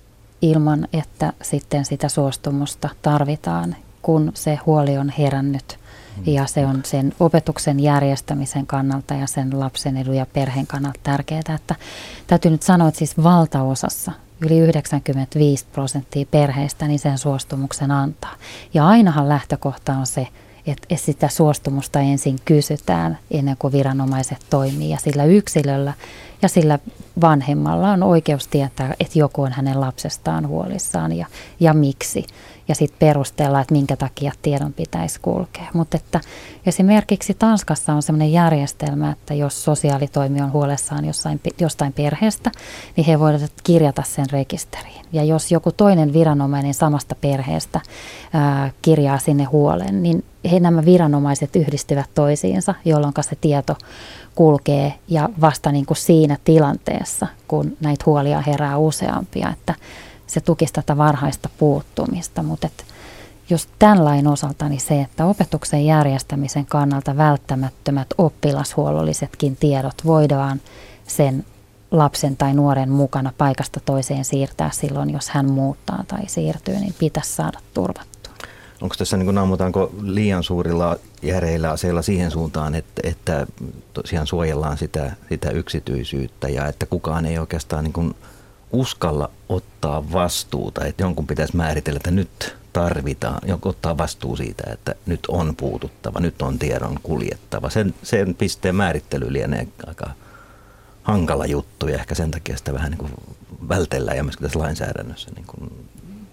ilman, että sitten sitä suostumusta tarvitaan, kun se huoli on herännyt. Ja se on sen opetuksen järjestämisen kannalta ja sen lapsen edun ja perheen kannalta tärkeää, että täytyy nyt sanoa, että siis valtaosassa, yli yhdeksänkymmentäviisi prosenttia perheistä, niin sen suostumuksen antaa. Ja ainahan lähtökohta on se, että sitä suostumusta ensin kysytään ennen kuin viranomaiset toimii. Ja sillä yksilöllä ja sillä vanhemmalla on oikeus tietää, että joku on hänen lapsestaan huolissaan ja, ja miksi. Ja sitten perustella, että minkä takia tiedon pitäisi kulkea. Mutta että esimerkiksi Tanskassa on sellainen järjestelmä, että jos sosiaalitoimi on huolessaan jossain, jostain perheestä, niin he voivat kirjata sen rekisteriin. Ja jos joku toinen viranomainen samasta perheestä ää, kirjaa sinne huolen, niin he nämä viranomaiset yhdistyvät toisiinsa, jolloin se tieto kulkee ja vasta niin kuin siinä tilanteessa, kun näitä huolia herää useampia, että se tukisi tätä varhaista puuttumista, mutta et just tämän lain osalta niin se, että opetuksen järjestämisen kannalta välttämättömät oppilashuollollisetkin tiedot voidaan sen lapsen tai nuoren mukana paikasta toiseen siirtää silloin, jos hän muuttaa tai siirtyy, niin pitäisi saada turvattua. Onko tässä, niin kuin ammutaanko liian suurilla järeillä aseilla siihen suuntaan, että, että tosiaan suojellaan sitä, sitä yksityisyyttä ja että kukaan ei oikeastaan niin kuin uskalla ottaa vastuuta, että jonkun pitäisi määritellä, että nyt tarvitaan, jonkun ottaa vastuu siitä, että nyt on puututtava, nyt on tiedon kuljettava. Sen, sen pisteen määrittely lienee aika hankala juttu ja ehkä sen takia sitä vähän niin kuin vältellään ja myöskin tässä lainsäädännössä niin kuin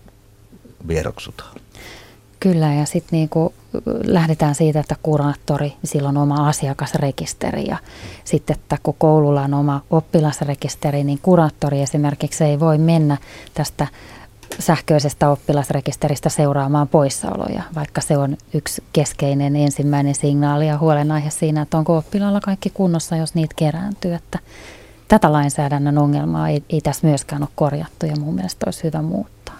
vieroksutaan. Kyllä, ja sitten niinku lähdetään siitä, että kuraattori, sillä on oma asiakasrekisteri ja sitten, että kun koululla on oma oppilasrekisteri, niin kuraattori esimerkiksi ei voi mennä tästä sähköisestä oppilasrekisteristä seuraamaan poissaoloja, vaikka se on yksi keskeinen ensimmäinen signaali ja huolenaihe siinä, että onko oppilaalla kaikki kunnossa, jos niitä kerääntyy. Että tätä lainsäädännön ongelmaa ei, ei tässä myöskään ole korjattu ja mun mielestä olisi hyvä muuttaa.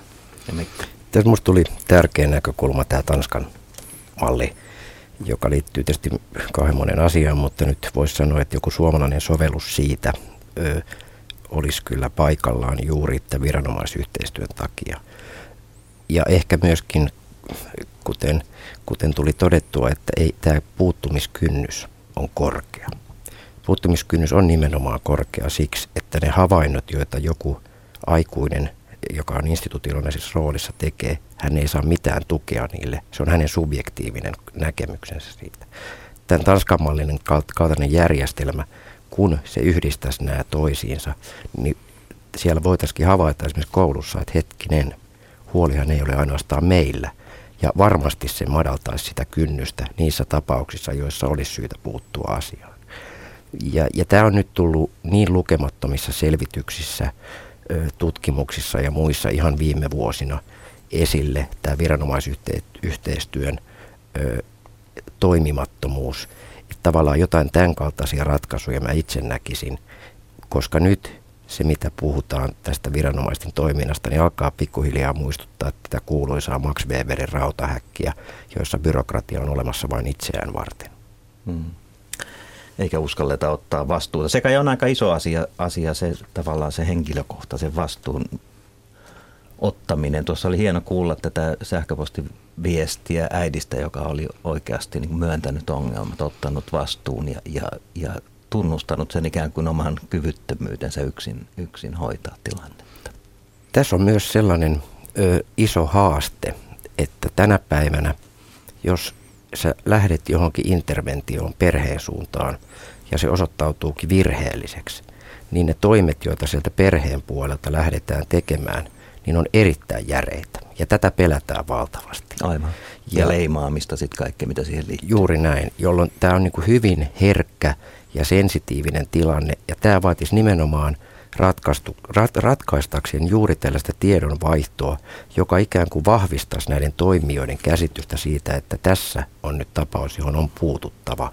Tässä minusta tuli tärkeä näkökulma tämä Tanskan malli, joka liittyy tietysti kauhean monen asiaan, mutta nyt voisi sanoa, että joku suomalainen sovellus siitä ö, olisi kyllä paikallaan juuri tämän viranomaisyhteistyön takia. Ja ehkä myöskin, kuten, kuten tuli todettua, että ei, tämä puuttumiskynnys on korkea. Puuttumiskynnys on nimenomaan korkea siksi, että ne havainnot, joita joku aikuinen, joka on institutionaalisessa roolissa tekee, hän ei saa mitään tukea niille. Se on hänen subjektiivinen näkemyksensä siitä. Tämän Tanskan mallinen kaltainen järjestelmä, kun se yhdistäisi nämä toisiinsa, niin siellä voitaisiin havaita esimerkiksi koulussa, että hetkinen, huolihan ei ole ainoastaan meillä. Ja varmasti se madaltaisi sitä kynnystä niissä tapauksissa, joissa olisi syytä puuttua asiaan. Ja, ja tämä on nyt tullut niin lukemattomissa selvityksissä, tutkimuksissa ja muissa ihan viime vuosina esille tämä viranomaisyhteistyön ö, toimimattomuus. Että tavallaan jotain tämän kaltaisia ratkaisuja mä itse näkisin, koska nyt se mitä puhutaan tästä viranomaisten toiminnasta, niin alkaa pikkuhiljaa muistuttaa tätä kuuluisaa Max Weberin rautahäkkiä, joissa byrokratia on olemassa vain itseään varten. Hmm. eikä uskalleta ottaa vastuuta. Se kai on aika iso asia, asia se tavallaan se henkilökohtaisen vastuun ottaminen. Tuossa oli hieno kuulla tätä sähköpostiviestiä äidistä, joka oli oikeasti niin kuin myöntänyt ongelmat, ottanut vastuun ja, ja, ja tunnustanut sen ikään kuin oman kyvyttömyytensä yksin, yksin hoitaa tilannetta. Tässä on myös sellainen ö, iso haaste, että tänä päivänä, jos sä lähdet johonkin interventioon perheen suuntaan ja se osoittautuukin virheelliseksi, niin ne toimet, joita sieltä perheen puolelta lähdetään tekemään, niin on erittäin järeitä. Ja tätä pelätään valtavasti. Aivan. Ja, ja leimaamista sitten kaikkea, mitä siihen liittyy. Juuri näin, jolloin tämä on niin kuin hyvin herkkä ja sensitiivinen tilanne. Ja tämä vaatisi nimenomaan ratkaistu, rat, ratkaistakseen juuri tällaista tiedonvaihtoa, joka ikään kuin vahvistaisi näiden toimijoiden käsitystä siitä, että tässä on nyt tapaus, johon on puututtava.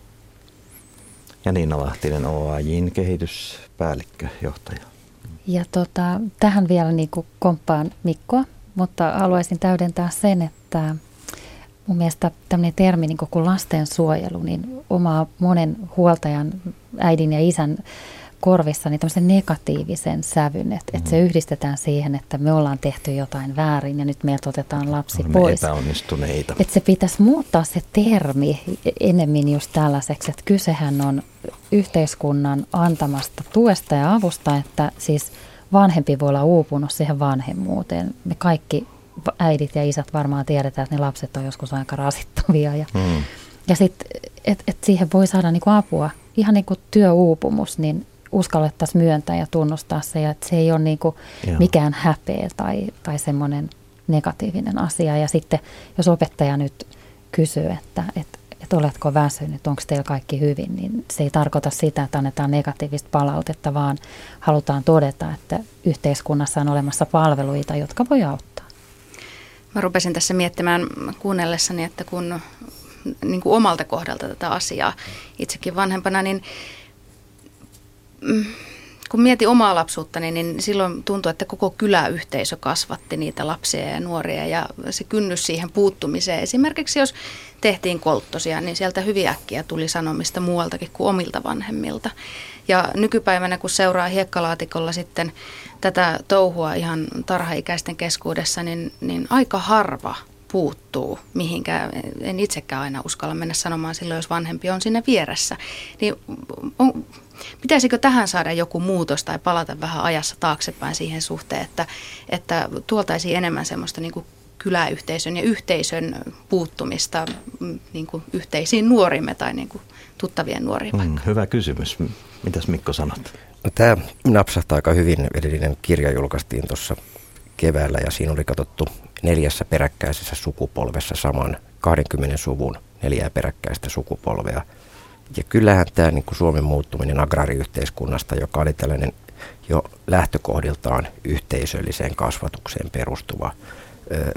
Ja Niina Lahtinen, O A J:n kehityspäällikkö, johtaja. Ja tota, tähän vielä niin kuin komppaan Mikkoa, mutta haluaisin täydentää sen, että mun mielestä tämmöinen termi niin kuin lastensuojelu, niin omaa monen huoltajan, äidin ja isän korvissa niin tämmöisen negatiivisen sävyn, että, että se yhdistetään siihen, että me ollaan tehty jotain väärin ja nyt meiltä otetaan lapsi Olemme pois. Epäonnistuneita. Että se pitäisi muuttaa se termi enemmän just tällaiseksi, että kysehän on yhteiskunnan antamasta tuesta ja avusta, että siis vanhempi voi olla uupunut siihen vanhemmuuteen. Me kaikki äidit ja isät varmaan tiedetään, että ne lapset on joskus aika rasittavia ja, hmm. ja sitten, että et siihen voi saada niinku apua, ihan niin kuin työuupumus, niin uskallettaisiin myöntää ja tunnustaa se, ja että se ei ole niinku mikään häpeä tai, tai semmoinen negatiivinen asia. Ja sitten jos opettaja nyt kysyy, että, että, että oletko väsynyt, onko teillä kaikki hyvin, niin se ei tarkoita sitä, että annetaan negatiivista palautetta, vaan halutaan todeta, että yhteiskunnassa on olemassa palveluita, jotka voi auttaa. Mä rupesin tässä miettimään kuunnellessani, että kun niin kuin omalta kohdalta tätä asiaa itsekin vanhempana, niin kun mietin omaa lapsuuttani, niin silloin tuntui, että koko kyläyhteisö kasvatti niitä lapsia ja nuoria ja se kynnys siihen puuttumiseen. Esimerkiksi jos tehtiin kolttosia, niin sieltä hyvin äkkiä tuli sanomista muualtakin kuin omilta vanhemmilta. Ja nykypäivänä, kun seuraa hiekkalaatikolla sitten tätä touhua ihan tarhaikäisten keskuudessa, niin, niin aika harva puuttuu mihinkään. En itsekään aina uskalla mennä sanomaan silloin, jos vanhempi on siinä vieressä. Niin on, pitäisikö tähän saada joku muutos tai palata vähän ajassa taaksepäin siihen suhteen, että, että tuoltaisiin enemmän semmoista niin kuin kyläyhteisön ja yhteisön puuttumista niin kuin yhteisiin nuorimme tai niin kuin tuttavien nuoriin vaikka? Mm, hyvä kysymys. Mitäs Mikko sanot? No, tämä napsahtaa aika hyvin. Edellinen kirja julkaistiin tuossa keväällä ja siinä oli katsottu neljässä peräkkäisessä sukupolvessa saman kahdenkymmenen suvun neljää peräkkäistä sukupolvea. Ja kyllähän tämä niin kuin Suomen muuttuminen agraariyhteiskunnasta, joka oli tällainen jo lähtökohdiltaan yhteisölliseen kasvatukseen perustuva ö,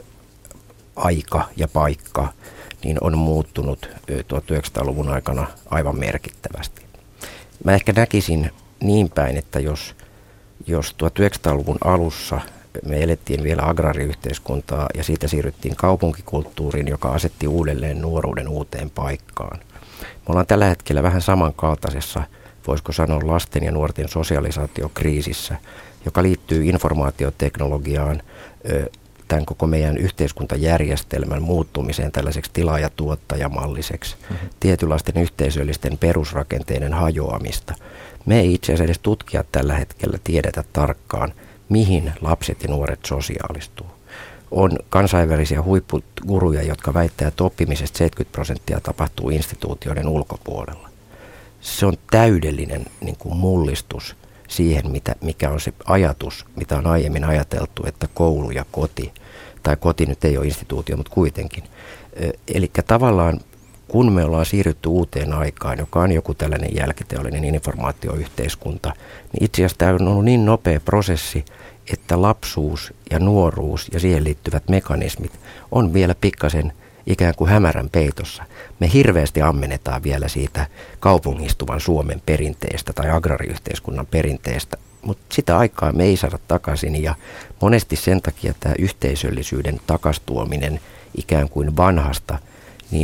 aika ja paikka, niin on muuttunut tuhatyhdeksänsataaluvun aikana aivan merkittävästi. Mä ehkä näkisin niin päin, että jos, jos tuhatyhdeksänsataaluvun alussa me elettiin vielä agraariyhteiskuntaa ja siitä siirryttiin kaupunkikulttuuriin, joka asetti uudelleen nuoruuden uuteen paikkaan. Me ollaan tällä hetkellä vähän samankaltaisessa, voisiko sanoa, lasten ja nuorten sosialisaatiokriisissä, joka liittyy informaatioteknologiaan, tämän koko meidän yhteiskuntajärjestelmän muuttumiseen tällaiseksi tilaaja-tuottajamalliseksi, mm-hmm. tietynlaisten yhteisöllisten perusrakenteiden hajoamista. Me ei itse asiassa edes tutkijat tällä hetkellä tiedetä tarkkaan, mihin lapset ja nuoret sosiaalistuu. On kansainvälisiä huippuguruja, jotka väittää, että oppimisesta seitsemänkymmentä prosenttia tapahtuu instituutioiden ulkopuolella. Se on täydellinen niin kuin mullistus siihen, mitä, mikä on se ajatus, mitä on aiemmin ajateltu, että koulu ja koti, tai koti nyt ei ole instituutio, mutta kuitenkin. Eli tavallaan kun me ollaan siirrytty uuteen aikaan, joka on joku tällainen jälkiteollinen informaatioyhteiskunta, niin itse asiassa tämä on ollut niin nopea prosessi, että lapsuus ja nuoruus ja siihen liittyvät mekanismit on vielä pikkasen ikään kuin hämärän peitossa. Me hirveästi ammennetaan vielä siitä kaupungistuvan Suomen perinteestä tai agraariyhteiskunnan perinteestä, mutta sitä aikaa me ei saada takaisin ja monesti sen takia tämä yhteisöllisyyden takastuominen ikään kuin vanhasta, niin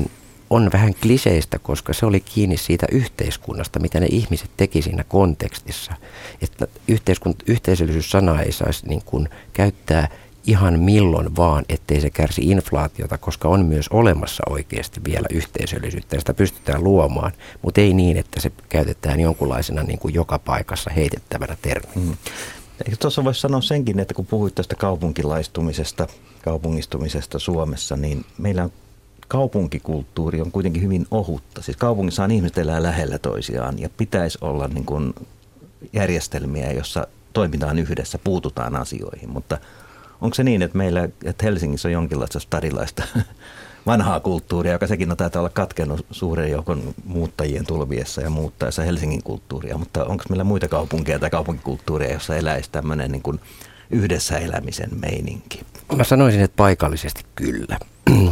on vähän kliseistä, koska se oli kiinni siitä yhteiskunnasta, mitä ne ihmiset teki siinä kontekstissa. Että yhteiskunt- yhteisöllisyys-sanaa ei saisi niin kuin käyttää ihan milloin vaan, ettei se kärsi inflaatiota, koska on myös olemassa oikeasti vielä yhteisöllisyyttä ja sitä pystytään luomaan, mutta ei niin, että se käytetään jonkunlaisena niin kuin joka paikassa heitettävänä terminä. Mm. Eikö tuossa voisi sanoa senkin, että kun puhuit tästä kaupunkilaistumisesta, kaupungistumisesta Suomessa, niin meillä on kaupunkikulttuuri on kuitenkin hyvin ohutta. Siis kaupungissaan ihmiset elää lähellä toisiaan ja pitäisi olla niin kuin järjestelmiä, jossa toimitaan yhdessä, puututaan asioihin, mutta onko se niin, että meillä, että Helsingissä on jonkinlaista stadilaista vanhaa kulttuuria, joka sekin on taitaa olla katkenut suuren joukon muuttajien tulviessa ja muuttaessa Helsingin kulttuuria, mutta onko meillä muita kaupunkeja tai kaupunkikulttuuria, jossa eläisi tämmöinen niin kuin yhdessä elämisen meininki? Mä sanoisin, että paikallisesti kyllä.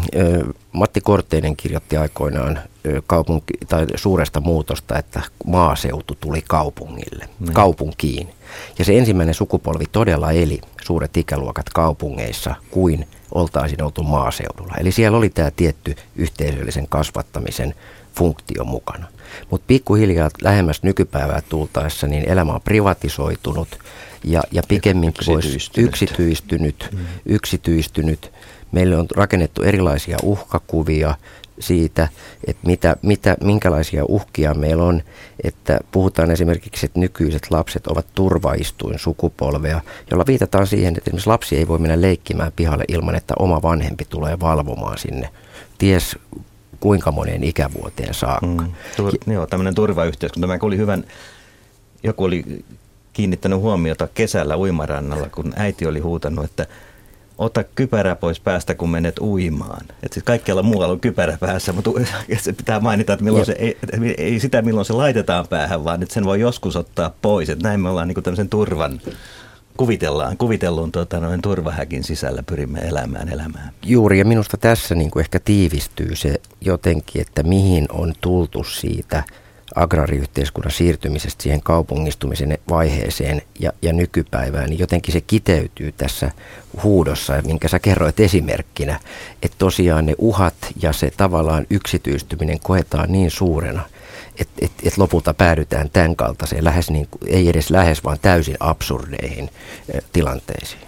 Matti Korteinen kirjoitti aikoinaan kaupunki, tai suuresta muutosta, että maaseutu tuli kaupungille, mm. kaupunkiin. Ja se ensimmäinen sukupolvi todella eli suuret ikäluokat kaupungeissa kuin oltaisiin oltu maaseudulla. Eli siellä oli tämä tietty yhteisöllisen kasvattamisen funktio mukana. Mutta pikkuhiljaa lähemmäs nykypäivää tultaessa, niin elämä on privatisoitunut ja, ja pikemminkin yksityistynyt. Yksityistynyt, mm. yksityistynyt. Meille on rakennettu erilaisia uhkakuvia siitä, että mitä, mitä, minkälaisia uhkia meillä on, että puhutaan esimerkiksi, että nykyiset lapset ovat turvaistuin sukupolvea, jolla viitataan siihen, että esimerkiksi lapsi ei voi mennä leikkimään pihalle ilman, että oma vanhempi tulee valvomaan sinne, ties kuinka moneen ikävuoteen saakka. Mm, tur, joo, tämmöinen turvayhteiskunta. Mä kuulin hyvän, joku oli kiinnittänyt huomiota kesällä uimarannalla, kun äiti oli huutanut, että ota kypärä pois päästä, kun menet uimaan. Että siis kaikkialla muualla on kypärä päässä, mutta se pitää mainita, että milloin se, ei, ei sitä milloin se laitetaan päähän, vaan että sen voi joskus ottaa pois. Että näin me ollaan niin kuin tämmöisen turvan, kuvitellaan, kuvitellun tuota, noin turvahäkin sisällä pyrimme elämään elämään. Juuri, ja minusta tässä niin kuin ehkä tiivistyy se jotenkin, että mihin on tultu siitä agraariyhteiskunnan siirtymisestä siihen kaupungistumisen vaiheeseen ja, ja nykypäivään, niin jotenkin se kiteytyy tässä huudossa, minkä sä kerroit esimerkkinä, että tosiaan ne uhat ja se tavallaan yksityistyminen koetaan niin suurena, että et, et lopulta päädytään tämän kaltaiseen, lähes niin, ei edes lähes, vaan täysin absurdeihin eh, tilanteisiin.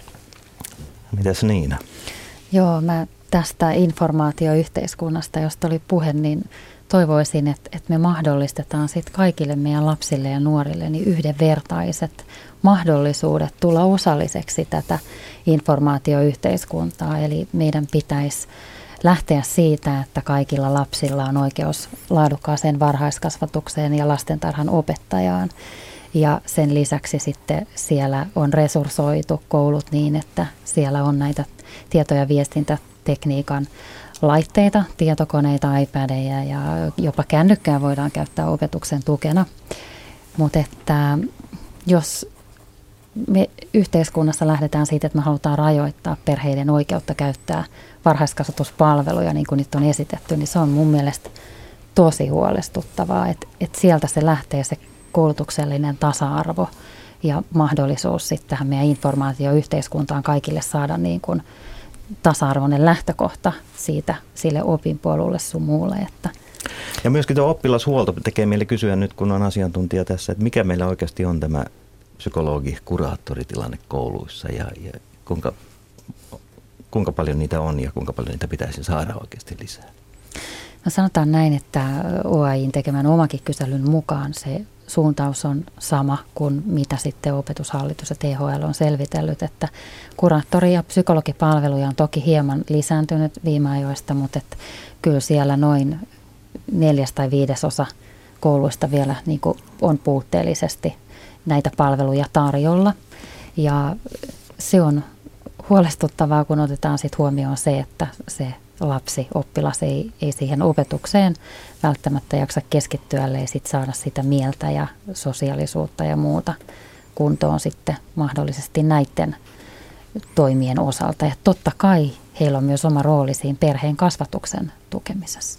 Mitäs Niina? Joo, mä tästä informaatioyhteiskunnasta, josta oli puhe, niin toivoisin, että, että me mahdollistetaan sit kaikille meidän lapsille ja nuorille niin yhdenvertaiset mahdollisuudet tulla osalliseksi tätä informaatioyhteiskuntaa. Eli meidän pitäisi lähteä siitä, että kaikilla lapsilla on oikeus laadukkaaseen varhaiskasvatukseen ja lastentarhan opettajaan. Ja sen lisäksi sitten siellä on resurssoitu koulut niin, että siellä on näitä tieto- ja viestintätekniikan laitteita, tietokoneita, iPadeja ja jopa kännykkää voidaan käyttää opetuksen tukena. Mutta että jos me yhteiskunnassa lähdetään siitä, että me halutaan rajoittaa perheiden oikeutta käyttää varhaiskasvatuspalveluja, niin kuin nyt on esitetty, niin se on mun mielestä tosi huolestuttavaa, että, että sieltä se lähtee se koulutuksellinen tasa-arvo ja mahdollisuus sitten tähän meidän informaatioyhteiskuntaan kaikille saada niin kuin tasa-arvoinen lähtökohta siitä sille opinpolulle sun muulle. Että. Ja myöskin tuo oppilashuolto tekee meille kysyä nyt, kun on asiantuntija tässä, että mikä meillä oikeasti on tämä psykologi-kuraattoritilanne kouluissa ja, ja kuinka, kuinka paljon niitä on ja kuinka paljon niitä pitäisi saada oikeasti lisää. No sanotaan näin, että O A J:n tekemän omakin kyselyn mukaan se suuntaus on sama kuin mitä sitten Opetushallitus ja T H L on selvitellyt, että kuraattori- ja psykologipalveluja on toki hieman lisääntynyt viime ajoista, mutta että kyllä siellä noin neljäs tai viidesosa kouluista vielä niin kuin on puutteellisesti näitä palveluja tarjolla. Ja se on huolestuttavaa, kun otetaan sitten huomioon se, että se lapsi, oppilas ei, ei siihen opetukseen välttämättä jaksa keskittyä, ellei sit saada sitä mieltä ja sosiaalisuutta ja muuta kuntoon sitten mahdollisesti näiden toimien osalta. Ja totta kai heillä on myös oma rooli siinä perheen kasvatuksen tukemisessa.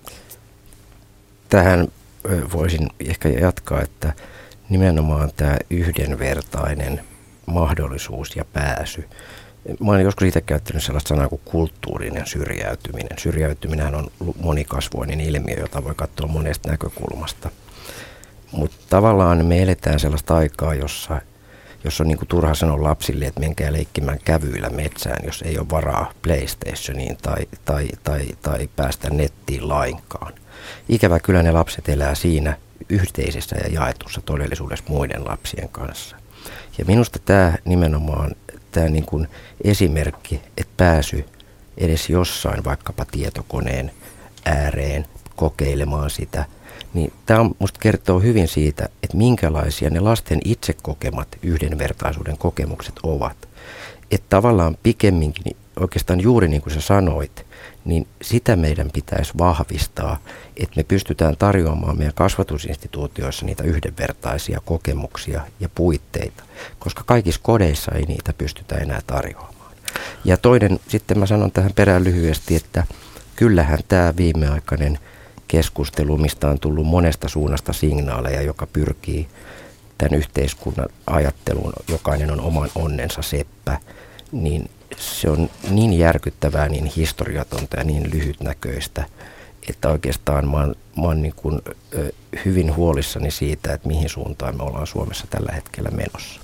Tähän voisin ehkä jatkaa, että nimenomaan tämä yhdenvertainen mahdollisuus ja pääsy Mä olen joskus itse käyttänyt sellaista sanaa kuin kulttuurinen syrjäytyminen. Syrjäytyminen on monikasvoinen ilmiö, jota voi katsoa monesta näkökulmasta. Mutta tavallaan me eletään sellaista aikaa, jossa, jossa on niin kuin turha sanoa lapsille, että menkää leikkimään kävyillä metsään, jos ei ole varaa PlayStationiin tai, tai, tai, tai päästä nettiin lainkaan. Ikävä kyllä ne lapset elää siinä yhteisessä ja jaetussa todellisuudessa muiden lapsien kanssa. Ja minusta tämä nimenomaan tämä niin kuin esimerkki, että pääsy edes jossain vaikkapa tietokoneen ääreen kokeilemaan sitä, niin tämä musta kertoo hyvin siitä, että minkälaisia ne lasten itse kokemat yhdenvertaisuuden kokemukset ovat. Että tavallaan pikemminkin, oikeastaan juuri niin kuin sä sanoit, niin sitä meidän pitäisi vahvistaa, että me pystytään tarjoamaan meidän kasvatusinstituutioissa niitä yhdenvertaisia kokemuksia ja puitteita, koska kaikissa kodeissa ei niitä pystytä enää tarjoamaan. Ja toinen, sitten mä sanon tähän perään lyhyesti, että kyllähän tämä viimeaikainen keskustelu, mistä on tullut monesta suunnasta signaaleja, joka pyrkii tämän yhteiskunnan ajatteluun, jokainen on oman onnensa seppä, niin se on niin järkyttävää, niin historiatonta ja niin lyhytnäköistä, että oikeastaan mä oon, mä oon niin kuin, ö, hyvin huolissani siitä, että mihin suuntaan me ollaan Suomessa tällä hetkellä menossa.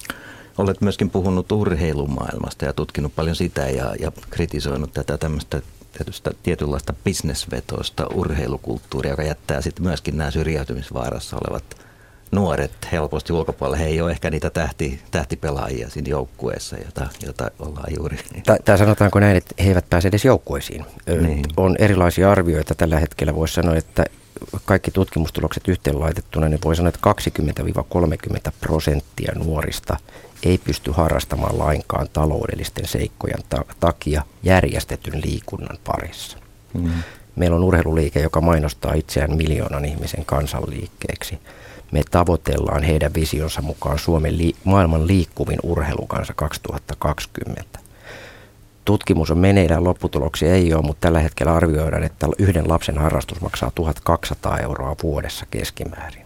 Olet myöskin puhunut urheilumaailmasta ja tutkinut paljon sitä ja, ja kritisoinut tätä tämmöistä tietystä, tietynlaista bisnesvetoista urheilukulttuuria, joka jättää sitten myöskin nämä syrjäytymisvaarassa olevat nuoret helposti ulkopuolella. He ei ole ehkä niitä tähti, tähtipelaajia siinä joukkueessa, jota, jota ollaan juuri. Tai sanotaanko näin, että he eivät pääse edes joukkueisiin. Niin. On erilaisia arvioita tällä hetkellä. Voisi sanoa, että kaikki tutkimustulokset yhteenlaitettuna, niin voi sanoa, että kaksikymmentä kolmekymmentä prosenttia nuorista ei pysty harrastamaan lainkaan taloudellisten seikkojen ta- takia järjestetyn liikunnan parissa. Mm. Meillä on urheiluliike, joka mainostaa itseään miljoonan ihmisen kansanliikkeeksi. Me tavoitellaan heidän visionsa mukaan Suomen li- maailman liikkuvin urheilukansa kaksituhattakaksikymmentä. Tutkimus on meneillään, lopputuloksia ei ole, mutta tällä hetkellä arvioidaan, että yhden lapsen harrastus maksaa tuhatkaksisataa euroa vuodessa keskimäärin.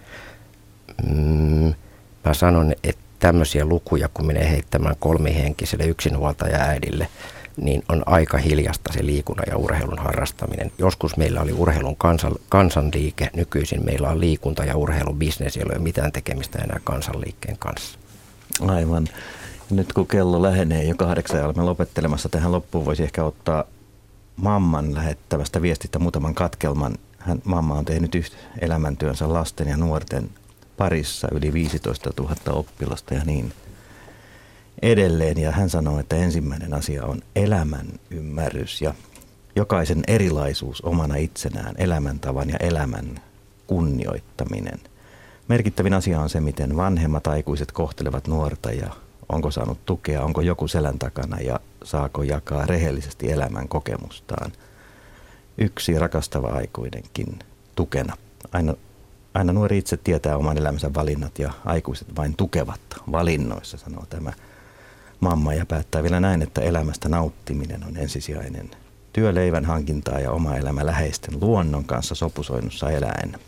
Mm, mä sanon, että tämmöisiä lukuja, kun menee heittämään kolmihenkiselle yksinhuoltaja-äidille, niin on aika hiljasta se liikunnan ja urheilun harrastaminen. Joskus meillä oli urheilun kansan, kansanliike, nykyisin meillä on liikunta- ja urheilubisnes, jolla ei ole mitään tekemistä enää kansanliikkeen kanssa. Aivan. Nyt kun kello lähenee jo kahdeksan ja olemme lopettelemassa tähän loppuun, voisi ehkä ottaa mamman lähettävästä viestistä muutaman katkelman. Hän, mamma on tehnyt elämäntyönsä lasten ja nuorten parissa, yli viisitoista tuhatta oppilasta ja niin edelleen. Ja hän sanoo, että ensimmäinen asia on elämän ymmärrys ja jokaisen erilaisuus omana itsenään, elämäntavan ja elämän kunnioittaminen. Merkittävin asia on se, miten vanhemmat aikuiset kohtelevat nuorta ja onko saanut tukea, onko joku selän takana ja saako jakaa rehellisesti elämän kokemustaan. Yksi rakastava aikuinenkin tukena. Aina, aina nuori itse tietää oman elämänsä valinnat ja aikuiset vain tukevat valinnoissa, sanoo tämä mamma. Ja päättää vielä näin, että elämästä nauttiminen on ensisijainen työ, leivän hankintaa ja oma elämä läheisten luonnon kanssa sopusoinnussa eläen.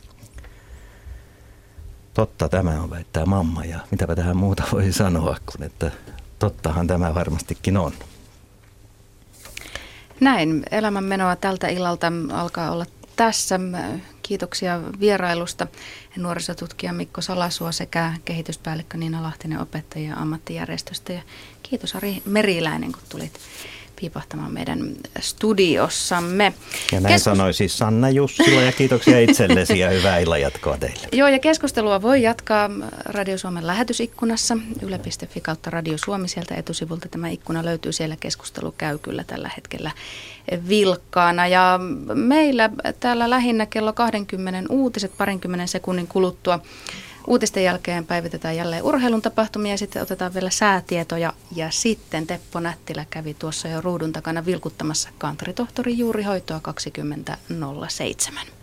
Totta tämä on, väittää mamma, ja mitäpä tähän muuta voi sanoa, kun että tottahan tämä varmastikin on. Näin, elämänmenoa tältä illalta alkaa olla tässä. Kiitoksia vierailusta nuorisotutkija Mikko Salasuo sekä kehityspäällikkö Niina Lahtinen opettajia ammattijärjestöstä. Ja kiitos Ari Meriläinen, kun tulit piipahtamaan meidän studiossamme. Ja näin Keskus... sanoi siis Sanna Jussila ja kiitoksia itsellesi ja hyvää illanjatkoa teille. Joo, ja keskustelua voi jatkaa Radio Suomen lähetysikkunassa yle piste fi kautta Radio Suomi. Sieltä etusivulta tämä ikkuna löytyy, siellä keskustelu käy kyllä tällä hetkellä vilkkaana. Ja meillä täällä lähinnä kello kaksikymmentä uutiset parinkymmenen sekunnin kuluttua. Uutisten jälkeen päivitetään jälleen urheilun tapahtumia ja sitten otetaan vielä säätietoja. Ja sitten Teppo Nättilä kävi tuossa jo ruudun takana vilkuttamassa kantoritohtori juuri hoitoa kaksikymmentä nolla seitsemän.